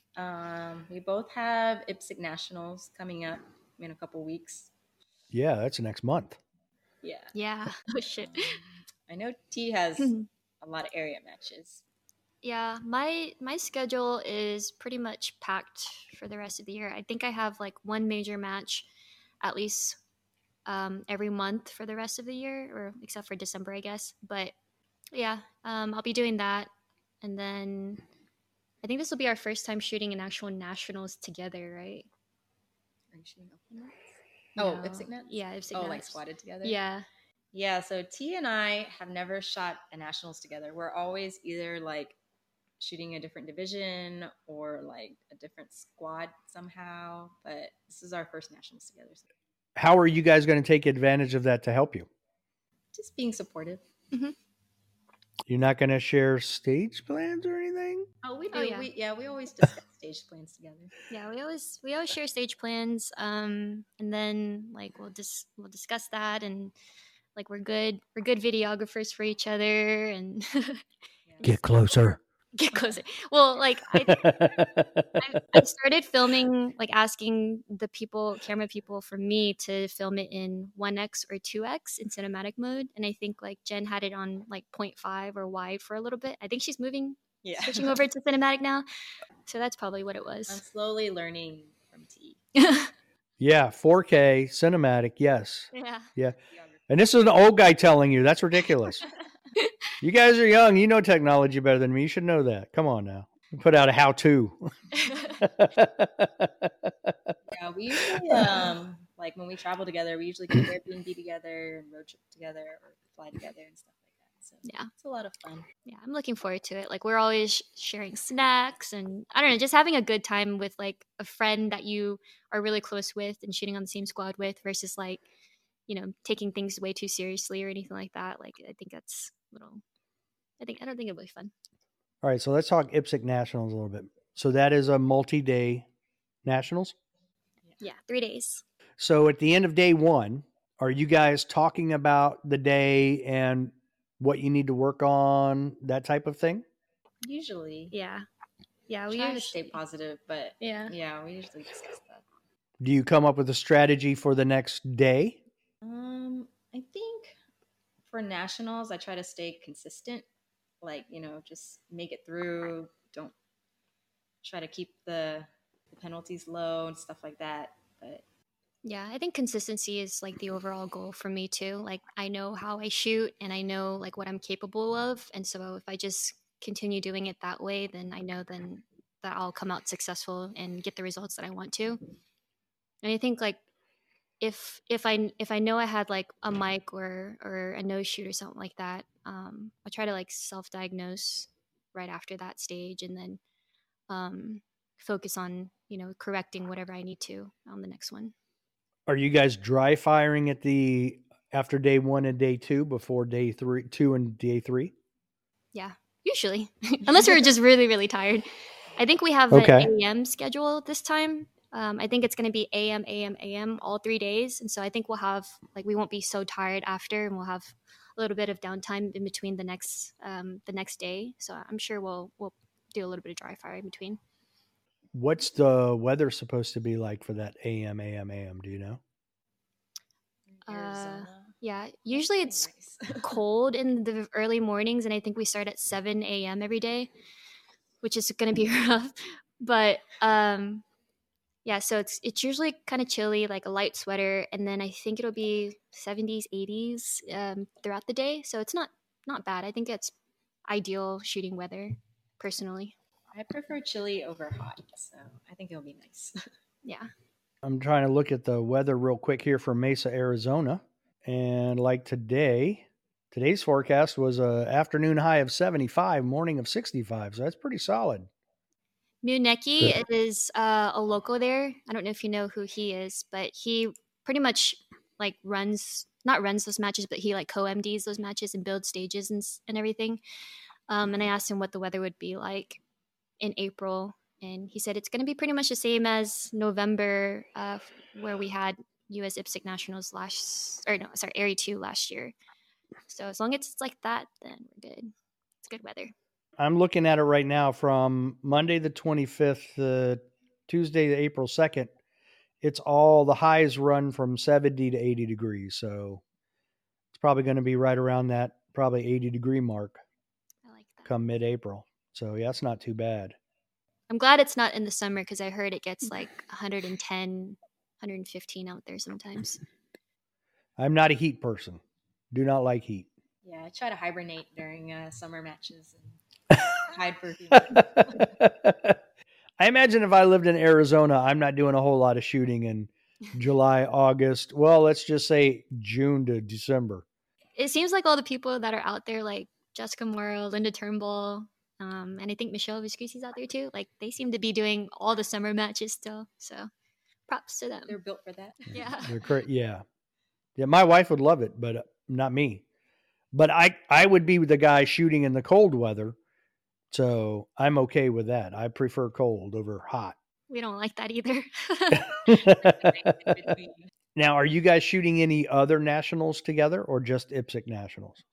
Um, we both have I P S C Nationals coming up in a couple weeks. Yeah, that's next month. Yeah. Yeah. Oh shit. I know T has a lot of area matches. Yeah, my my schedule is pretty much packed for the rest of the year. I think I have like one major match at least um, every month for the rest of the year, or except for December, I guess. But yeah, um, I'll be doing that, and then I think this will be our first time shooting an actual nationals together, right? Are you shooting open nets? Oh, No. I P S C nets? Yeah, I P S C Oh, nets. like squatted together? Yeah. Yeah, so T and I have never shot a nationals together. We're always either like shooting a different division or like a different squad somehow. But this is our first nationals together. So How are you guys going to take advantage of that to help you? just being supportive. Mm-hmm. You're not going to share stage plans or anything? Oh, we do. Oh, yeah. We yeah, we always discuss stage plans together. Yeah, we always we always share stage plans, um, and then like we'll just we'll discuss that, and like we're good we're good videographers for each other, and Yeah. Get closer. get closer. Well, like I, I I started filming, like asking the people, camera people, for me to film it in one X or two X in cinematic mode, and I think like Jen had it on like point five or wide for a little bit. I think she's moving, Yeah. switching over to cinematic now, so that's probably what it I'm was. slowly learning from T. Yeah, four K, cinematic, yes. Yeah. Yeah. And this is an old guy telling you. That's ridiculous. You guys are young. You know technology better than me. You should know that. Come on now. Put out a how-to. Yeah, we usually um like when we travel together, we usually go Airbnb together and road trip together or fly together and stuff like that. So Yeah. it's a lot of fun. Yeah, I'm looking forward to it. Like we're always sh- sharing snacks, and I don't know, just having a good time with like a friend that you are really close with and shooting on the same squad with, versus like, you know, taking things way too seriously or anything like that. Like I think that's a little. I think I don't think it'll be fun. All right, so let's talk I P S C Nationals a little bit. So that is a multi-day nationals. Yeah, three days. So at the end of day one, are you guys talking about the day and what you need to work on, that type of thing? Usually. Yeah, yeah. We We try to usually stay positive, but Yeah. yeah, we usually discuss that. Do you come up with a strategy for the next day? Um, I think for nationals, I try to stay consistent. Like, you know, just make it through. Don't try to keep the, the penalties low and stuff like that. But Yeah, I think consistency is like the overall goal for me too. Like I know how I shoot and I know like what I'm capable of, and so if I just continue doing it that way, then I know then that I'll come out successful and get the results that I want to. And I think like if if I if I know I had like a mic or or a nose shoot or something like that, um, I try to like self-diagnose right after that stage, and then um, focus on you know correcting whatever I need to on the next one. Are you guys dry firing at the after day one and day two before day three, two and day three? Yeah, usually, unless we're just really really tired. I think we have Okay. an A M schedule this time. Um, I think it's going to be A M, A M, A M all three days, and so I think we'll have like we won't be so tired after, and we'll have a little bit of downtime in between the next um, the next day. So I'm sure we'll we'll do a little bit of dry fire in between. What's the weather supposed to be like for that A M, A M, A M? Do you know? Uh, yeah, usually it's nice. Cold in the early mornings, and I think we start at seven A M every day, which is going to be rough. But um, yeah, so it's it's usually kind of chilly, like a light sweater, and then I think it'll be seventies, eighties um, throughout the day. So it's not not bad. I think it's ideal shooting weather, personally. I prefer chilly over hot, so I think it'll be nice. Yeah. I'm trying to look at the weather real quick here for Mesa, Arizona. And like today, today's forecast was a afternoon high of seventy-five, morning of sixty-five. So that's pretty solid. Muneki Good. is uh, a local there. I don't know if you know who he is, but he pretty much like runs, not runs those matches, but he like co-M Ds those matches and builds stages and, and everything. Um, and I asked him what the weather would be like in April. And he said it's going to be pretty much the same as November, uh, where we had U S IPSC Nationals last, or no, sorry, Area two last year. So as long as it's like that, then we're good. It's good weather. I'm looking at it right now from Monday the twenty-fifth to Tuesday, April second. It's all the highs run from seventy to eighty degrees. So it's probably going to be right around that probably eighty degree mark. I like that. Come mid-April. So yeah, that's not too bad. I'm glad it's not in the summer because I heard it gets like one hundred ten, one hundred fifteen out there sometimes. I'm not a heat person. Do not like heat. Yeah, I try to hibernate during uh, summer matches and hide for heat. I imagine if I lived in Arizona, I'm not doing a whole lot of shooting in July, August. Well, let's just say June to December. It seems like all the people that are out there, like Jessica Morrow, Linda Turnbull, um, and I think Michelle Viscusi's out there too. Like they seem to be doing all the summer matches still. So props to them. They're built for that. Yeah. They're cra- yeah. Yeah. My wife would love it, but not me. But I, I would be the guy shooting in the cold weather. So I'm okay with that. I prefer cold over hot. We don't like that either. Now, are you guys shooting any other nationals together or just IPSC nationals?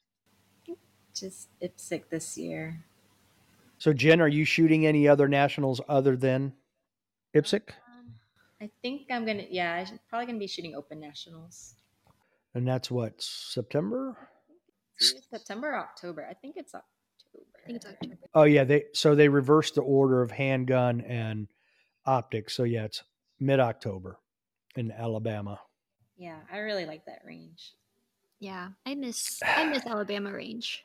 Just IPSC this year. So Jen, are you shooting any other nationals other than IPSC? Um, I think I'm going to, yeah, I'm probably going to be shooting open nationals. And that's what, September? September or October? I think it's October. I think it's October. Oh yeah, they so they reversed the order of handgun and optics. So yeah, it's mid-October in Alabama. Yeah, I really like that range. Yeah, I miss I miss Alabama range.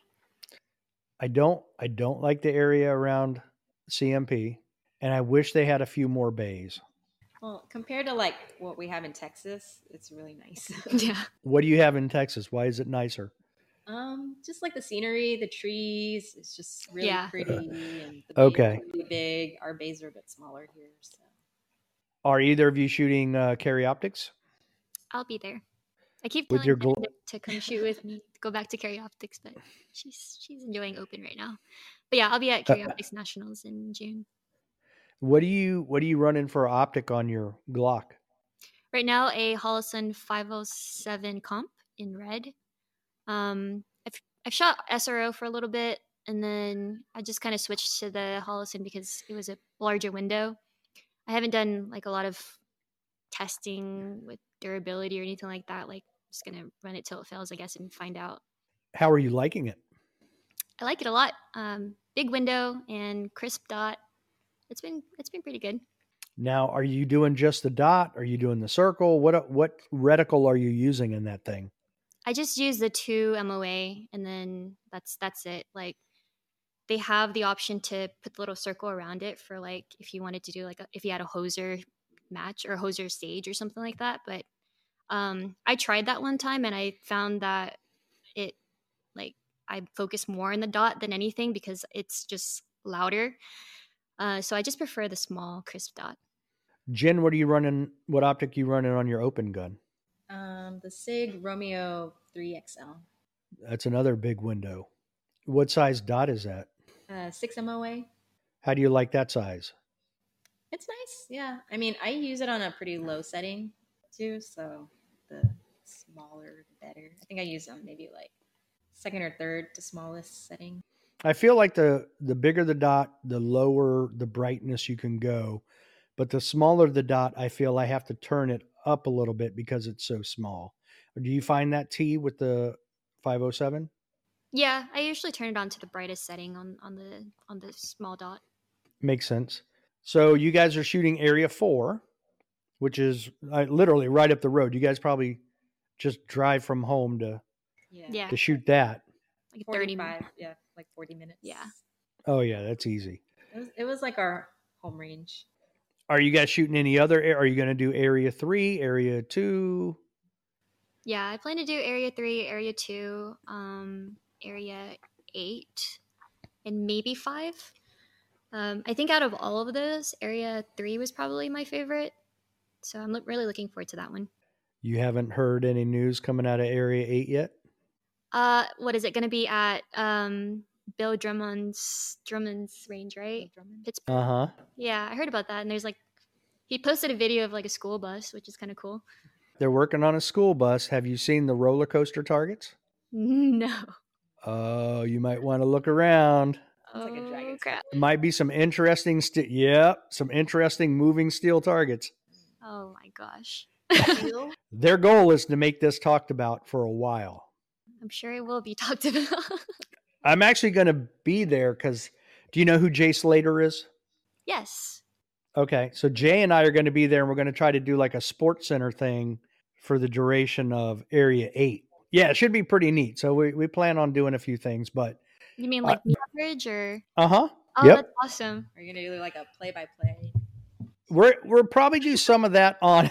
I don't I don't like the area around C M P, and I wish they had a few more bays. Well, compared to like what we have in Texas, it's really nice. Yeah. What do you have in Texas? Why is it nicer? Um, just like the scenery, the trees, it's just really Yeah. pretty. And the Okay. bays are really big. Our bays are a bit smaller here. So. Are either of you shooting uh, carry optics? I'll be there. I keep With telling your her gl- to come shoot with me, to go back to Carry Optics, but she's she's enjoying open right now. But yeah, I'll be at Carry Uh, Optics Nationals in June. What do you what are you running for optic on your Glock? Right now, a Holosun five oh seven comp in red. Um, I've I've shot S R O for a little bit, and then I just kind of switched to the Holosun because it was a larger window. I haven't done like a lot of testing with durability or anything like that. Like, just gonna run it till it fails, I guess, and find out. How are you liking it? I like it a lot. Um, big window and crisp dot. It's been it's been pretty good. Now, are you doing just the dot? Are you doing the circle? What what reticle are you using in that thing? I just use the two M O A, and then that's that's it. Like, they have the option to put the little circle around it for like if you wanted to do like a, if you had a hoser match or a hoser stage or something like that. But Um, I tried that one time and I found that it like I focus more on the dot than anything because it's just louder. Uh, so I just prefer the small, crisp dot. Jen, what are you running? What optic you running on your open gun? Um, the Sig Romeo three X L. That's another big window. What size dot is that? Uh, six M O A. How do you like that size? It's nice. Yeah. I mean, I use it on a pretty low setting too. So the smaller, the better. I think I use um, maybe like second or third to smallest setting. I feel like the the bigger the dot, the lower the brightness you can go. But the smaller the dot, I feel I have to turn it up a little bit because it's so small. Or do you find that T with the five oh seven? Yeah, I usually turn it on to the brightest setting on, on the on the small dot. Makes sense. So you guys are shooting area four, which is uh, literally right up the road. You guys probably just drive from home to Yeah. Yeah, to shoot that. like thirty forty-five. minutes. Yeah. Like forty minutes. Yeah. Oh yeah, that's easy. It was, it was like our home range. Are you guys shooting any other? Are you going to do area three, area two? Yeah, I plan to do area three, area two, um, area eight, and maybe five. Um, I think out of all of those, area three was probably my favorite. So I'm look, really looking forward to that one. You haven't heard any news coming out of area eight yet? Uh, what is it going to be at um, Bill Drummond's Drummond's range, right? Pittsburgh. Uh huh. Yeah, I heard about that. And there's like, he posted a video of like a school bus, which is kind of cool. They're working on a school bus. Have you seen the roller coaster targets? No. Oh, you might want to look around. It's like a Oh, dragon. crap. Might be some interesting, st- yep, some interesting moving steel targets. Oh my gosh. Their goal is to make this talked about for a while. I'm sure it will be talked about. I'm actually going to be there because do you know who Jay Slater is? Yes. Okay, so Jay and I are going to be there, and we're going to try to do like a sports center thing for the duration of Area eight. Yeah, it should be pretty neat. So we, we plan on doing a few things, but You mean Uh, like the coverage or? uh-huh. Oh, Yep. that's awesome. Are you gonna do like a play-by-play? We're we'll probably do some of that on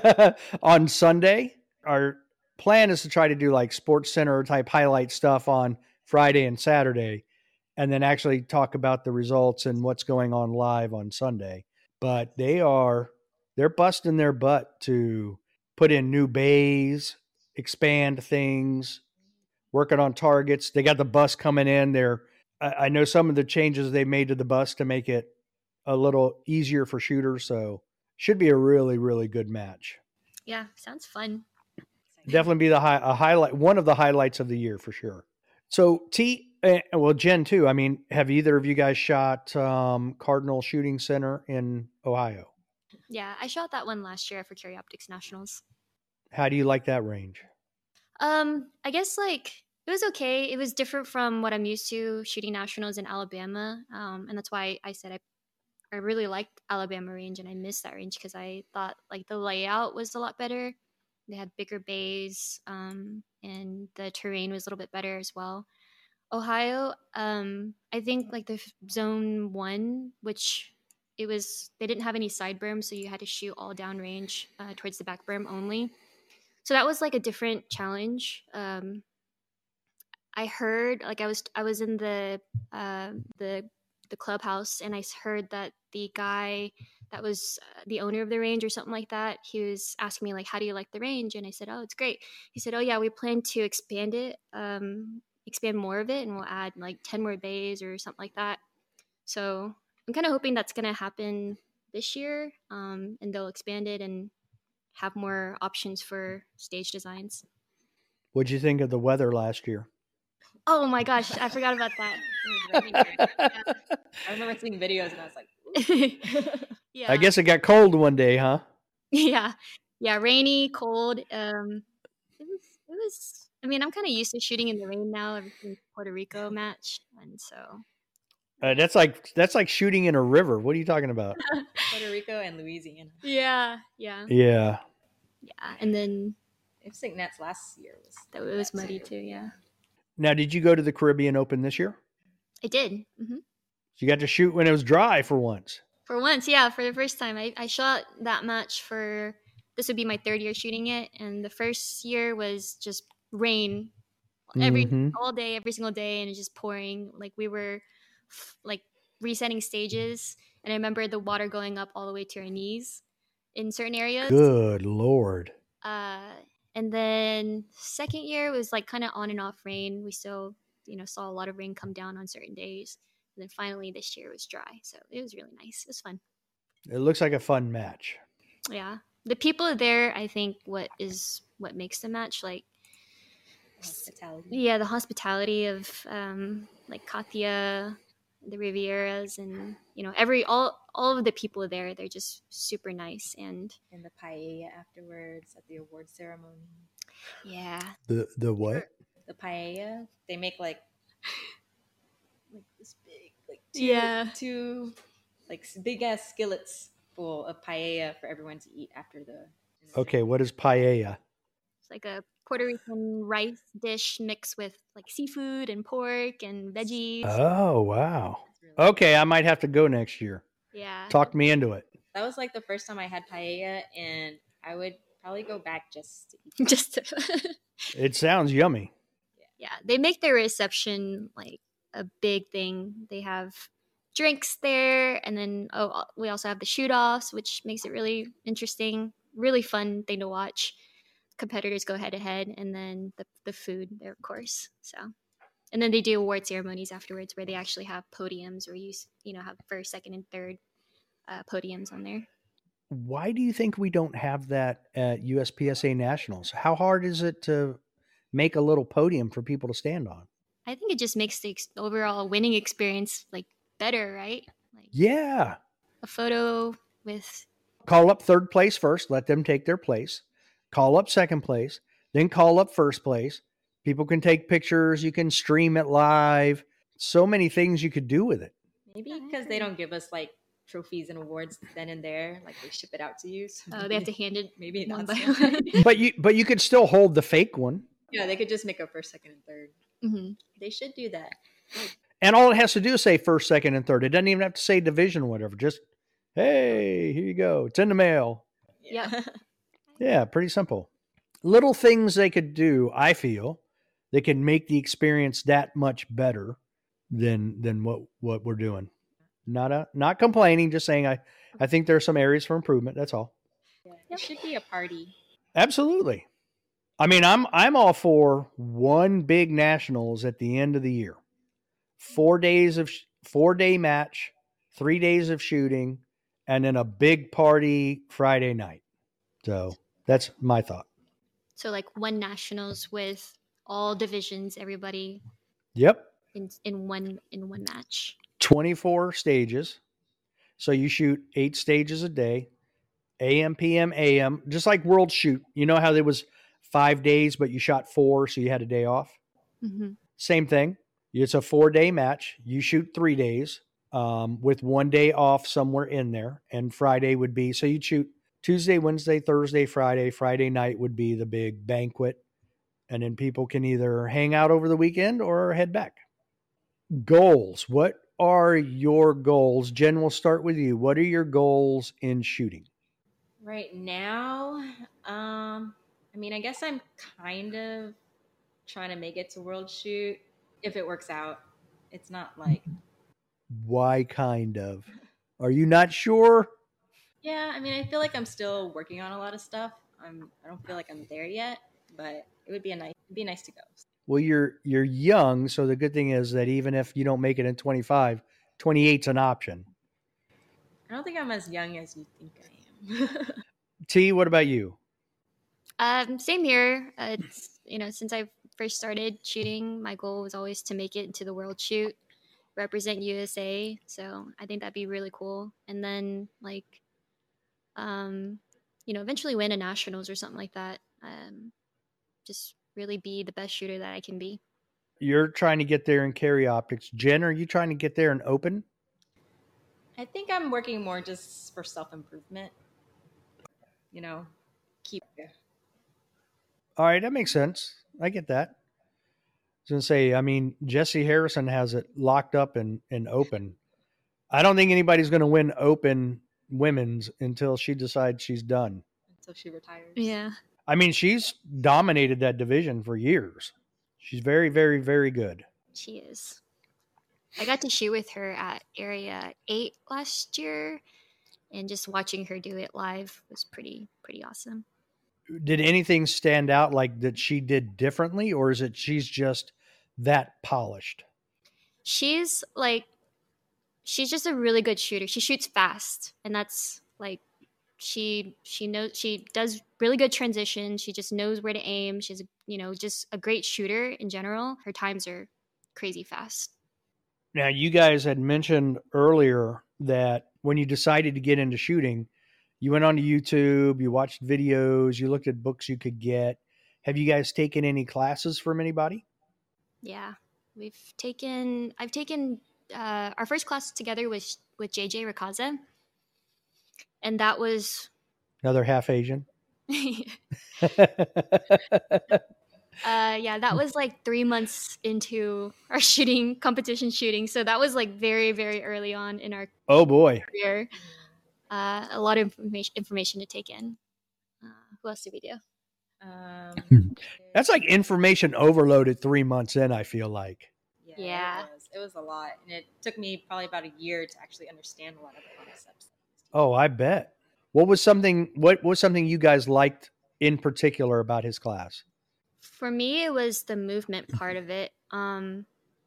on Sunday. Our plan is to try to do like sports center type highlight stuff on Friday and Saturday, and then actually talk about the results and what's going on live on Sunday. But they are they're busting their butt to put in new bays, expand things, working on targets. They got the bus coming in. They're I, I know some of the changes they made to the bus to make it a little easier for shooters. So should be a really, really good match. Yeah, sounds fun. Definitely be the high, a highlight, one of the highlights of the year for sure. So T, uh, well, Jen too. I mean, have either of you guys shot um, Cardinal Shooting Center in Ohio? Yeah, I shot that one last year for Curie Optics Nationals. How do you like that range? Um, I guess like it was okay. It was different from what I'm used to shooting nationals in Alabama, um, and that's why I said I I really liked Alabama range and I missed that range because I thought like the layout was a lot better. They had bigger bays, um, and the terrain was a little bit better as well. Ohio, um, I think like the f- zone one, which it was, they didn't have any side berm, so you had to shoot all downrange uh, towards the back berm only. So that was like a different challenge. Um, I heard like I was I was in the uh, the the clubhouse and I heard that the guy that was uh, the owner of the range or something like that, he was asking me like, how do you like the range? And I said, oh, it's great. He said, oh yeah, we plan to expand it, um, expand more of it, and we'll add like ten more bays or something like that. So I'm kind of hoping that's going to happen this year, um, and they'll expand it and have more options for stage designs. What'd you think of the weather last year? Oh my gosh, I forgot about that. It was raining. Yeah. I remember seeing videos and I was like, Yeah. I guess it got cold one day, huh? Yeah. Yeah, rainy, cold. Um it was it was I mean, I'm kind of used to shooting in the rain now ever since Puerto Rico match, and so Uh, that's like that's like shooting in a river. What are you talking about? Puerto Rico and Louisiana. yeah, yeah. Yeah. Yeah, and then I think Nets last year was that it was muddy too, yeah. Now, did you go to the Caribbean Open this year? I did. hmm You got to shoot when it was dry for once. For once, yeah, for the first time. I, I shot that match for this would be my third year shooting it, and the first year was just rain every Mhm. all day, every single day, and it's just pouring. Like we were f- like resetting stages, and I remember the water going up all the way to our knees in certain areas. Good Lord. Uh, and then second year was like kind of on and off rain. We still, you know, saw a lot of rain come down on certain days. And then finally this year was dry. So it was really nice. It was fun. It looks like a fun match. Yeah. The people there, I think what is what makes the match like Hospitality. yeah, the hospitality of um like Katia, the Rivieras, and you know, every all all of the people there, they're just super nice. And And the paella afterwards at the award ceremony. yeah. The the what? The paella, they make like like this big, like two, Yeah. two like big ass skillets full of paella for everyone to eat after the. Okay, what is paella? It's like a Puerto Rican rice dish mixed with like seafood and pork and veggies. Oh, wow. It's really good. Okay, I might have to go next year. Yeah. Talk me into it. That was like the first time I had paella, and I would probably go back just to eat. Just to It sounds yummy. yeah, they make their reception like a big thing. They have drinks there, and then oh, we also have the shoot offs, which makes it really interesting, really fun thing to watch. Competitors go head to head, and then the the food there, of course. So, and then they do award ceremonies afterwards, where they actually have podiums, where you s- you know have first, second, and third uh, podiums on there. Why do you think we don't have that at U S P S A Nationals? How hard is it to make a little podium for people to stand on? I think it just makes the ex- overall winning experience like better, right? Like Yeah. a photo with Call up third place first, let them take their place. Call up second place, then call up first place. People can take pictures, you can stream it live. So many things you could do with it. Maybe Yeah, I because they agree. don't give us like trophies and awards then and there, like they ship it out to you. So uh, they have to hand it maybe one that's by why. one. But you but you could still hold the fake one. Yeah, they could just make a first, second, and third. hmm They should do that. And all it has to do is say first, second, and third. It doesn't even have to say division or whatever. Just, hey, here you go. It's in the mail. Yeah. Yeah, pretty simple. Little things they could do, I feel, they can make the experience that much better than than what what we're doing. Not a not complaining, just saying I I think there are some areas for improvement. That's all. Yeah, it should be a party. Absolutely. I mean, I'm I'm all for one big nationals at the end of the year. Four days of sh- four day match, three days of shooting, and then a big party Friday night. So that's my thought. So like one nationals with all divisions, everybody Yep. in in one in one match. twenty-four stages. So you shoot eight stages a day, A M, P M, A M, just like World Shoot. You know how there was five days, but you shot four, so you had a day off? Mm-hmm. Same thing. It's a four day match. You shoot three days um, with one day off somewhere in there. And Friday would be, so you'd shoot Tuesday, Wednesday, Thursday, Friday. Friday night would be the big banquet. And then people can either hang out over the weekend or head back. Goals. What are your goals? Jen, we'll start with you. What are your goals in shooting? Right now, um, I mean, I guess I'm kind of trying to make it to World Shoot if it works out. It's not like, Why kind of? Are you not sure? yeah, I mean, I feel like I'm still working on a lot of stuff. I'm, I don't feel like I'm there yet, but it would be a nice, it'd be nice to go. Well, you're you're young, so the good thing is that even if you don't make it in twenty-five, twenty-eight's an option. I don't think I'm as young as you think I am. T, what about you? Um, same here. Uh, it's, you know, since I first started shooting, my goal was always to make it into the World Shoot, represent U S A. So I think that'd be really cool. And then like, um, you know, eventually win a nationals or something like that. Um, just really be the best shooter that I can be. You're trying to get there in carry optics. Jen, are you trying to get there in open? I think I'm working more just for self-improvement. You know, keep. All right, that makes sense. I get that. I was going to say, I mean, Jesse Harrison has it locked up in, in open. I don't think anybody's going to win open women's until she decides she's done. until she retires. Yeah. I mean, she's dominated that division for years. She's very, very, very good. She is. I got to shoot with her at Area eight last year, and just watching her do it live was pretty, pretty awesome. Did anything stand out like that she did differently, or is it she's just that polished? She's like, she's just a really good shooter. She shoots fast, and that's like, she she knows, she does really good transition. She just knows where to aim. She's, you know, just a great shooter in general. Her times are crazy fast. Now, you guys had mentioned earlier that when you decided to get into shooting, you went onto YouTube, you watched videos, you looked at books you could get. Have you guys taken any classes from anybody? Yeah, we've taken, I've taken, uh, our first class together was with J J Rakaza. And that was... Another half Asian? Uh, yeah, that was like three months into our shooting, competition shooting. So that was like very, very early on in our oh boy career. Uh, a lot of information information to take in. Uh, who else did we do? Um, That's like information overload at three months in, I feel like. Yeah, Yeah. It was. It was a lot. And it took me probably about a year to actually understand a lot of the concepts. Oh, I bet. What was something, what was something you guys liked in particular about his class? For me, it was the movement part of it. Um,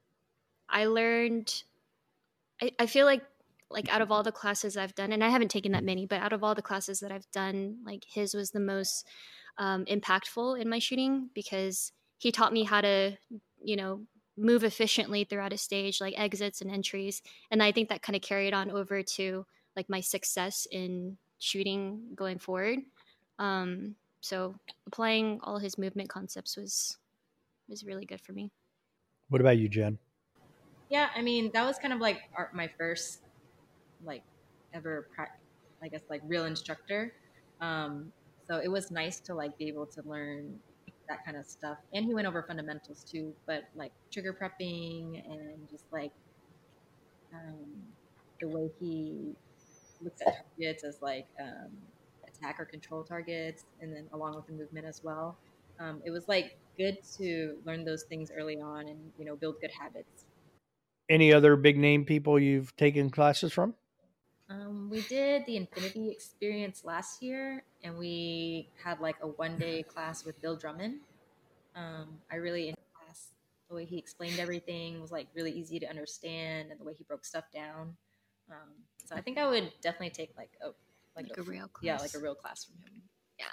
I learned, I, I feel like, like out of all the classes I've done, and I haven't taken that many, but out of all the classes that I've done, like his was the most um, impactful in my shooting, because he taught me how to, you know, move efficiently throughout a stage, like exits and entries. And I think that kind of carried on over to like my success in shooting going forward. Um, so applying all his movement concepts was was really good for me. What about you, Jen? Yeah, I mean, that was kind of like our, my first, like, ever, pra- I guess, like, real instructor. Um, so it was nice to, like, be able to learn that kind of stuff. And he went over fundamentals, too, but, like, trigger prepping and just, like, um, the way he looks at targets as, like, um, attack or control targets, and then along with the movement as well. Um, it was, like, good to learn those things early on and, you know, build good habits. Any other big name people you've taken classes from? Um, we did the Infinity Experience last year, and we had like a one-day class with Bill Drummond. Um, I really enjoyed the class. The way he explained everything was like really easy to understand, and the way he broke stuff down. Um, so I think I would definitely take like a like, Like a real class. Yeah, like a real class from him. Yeah.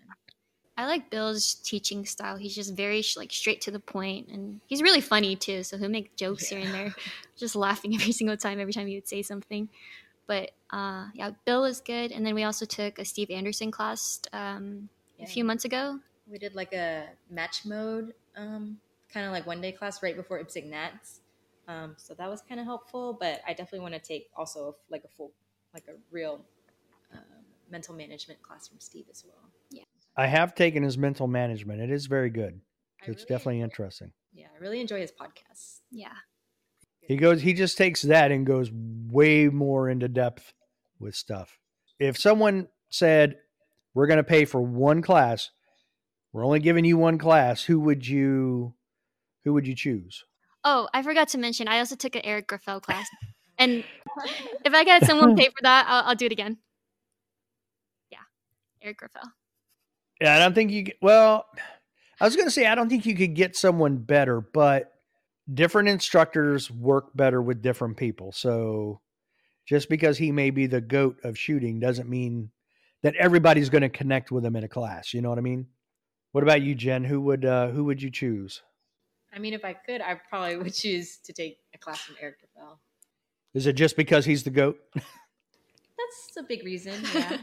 I like Bill's teaching style. He's just very like straight to the point, and he's really funny too. So he'll make jokes Yeah. here and there, just laughing every single time, every time he would say something. But uh, yeah, Bill was good. And then we also took a Steve Anderson class um, Yeah. a few months ago. We did like a match mode, um, kind of like one day class right before IPSC Nats. Um, so that was kind of helpful, but I definitely want to take also like a full, like a real um, mental management class from Steve as well. Yeah. I have taken his mental management. It is very good. I It's really definitely enjoy- interesting. Yeah, I really enjoy his podcasts. Yeah. He goes, he just takes that and goes way more into depth with stuff. If someone said, we're going to pay for one class, we're only giving you one class, who would you, who would you choose? Oh, I forgot to mention, I also took an Eric Graffel class. And if I get someone pay for that, I'll, I'll do it again. Yeah. Eric Graffel. Yeah, I don't think you, well, I was going to say, I don't think you could get someone better, but different instructors work better with different people. So just because he may be the GOAT of shooting doesn't mean that everybody's going to connect with him in a class. You know what I mean? What about you, Jen? Who would, uh, who would you choose? I mean, if I could, I probably would choose to take a class from Eric Graffel. Is it just because he's the GOAT? That's a big reason, yeah.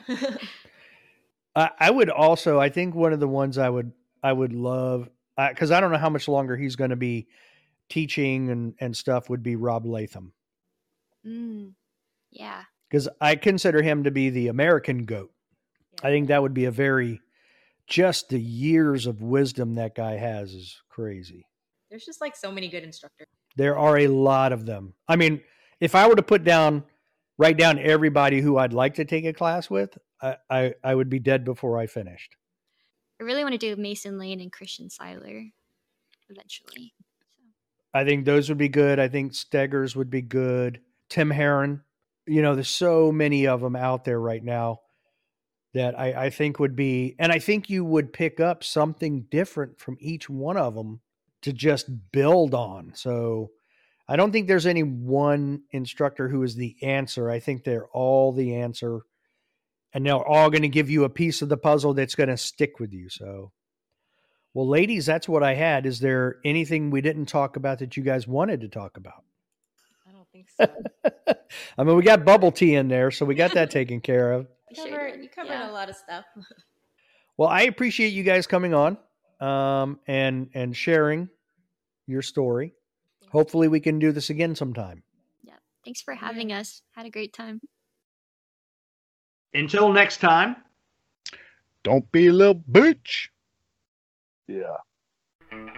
I, I would also, I think one of the ones I would, I would love, because I don't know how much longer he's going to be teaching and, and stuff, would be Rob Latham. Mm, yeah. Because I consider him to be the American GOAT. I think that would be a very, just the years of wisdom that guy has is crazy. There's just like so many good instructors. There are a lot of them. I mean, if I were to put down, write down everybody who I'd like to take a class with, I, I, I would be dead before I finished. I really want to do Mason Lane and Christian Seiler eventually. So. I think those would be good. I think Steggers would be good. Tim Herron. You know, there's so many of them out there right now that I, I think would be, and I think you would pick up something different from each one of them to just build on. So I don't think there's any one instructor who is the answer. I think they're all the answer, and they're all going to give you a piece of the puzzle that's going to stick with you. So, well, ladies, that's what I had. Is there anything we didn't talk about that you guys wanted to talk about? I don't think so. I mean, we got bubble tea in there, so we got that taken care of. You covered, you covered yeah. a lot of stuff. Well, I appreciate you guys coming on um, and and sharing your story. Thanks. Hopefully we can do this again sometime. Yeah. Thanks for having yeah. us. Had a great time. Until next time. Don't be a little bitch. Yeah.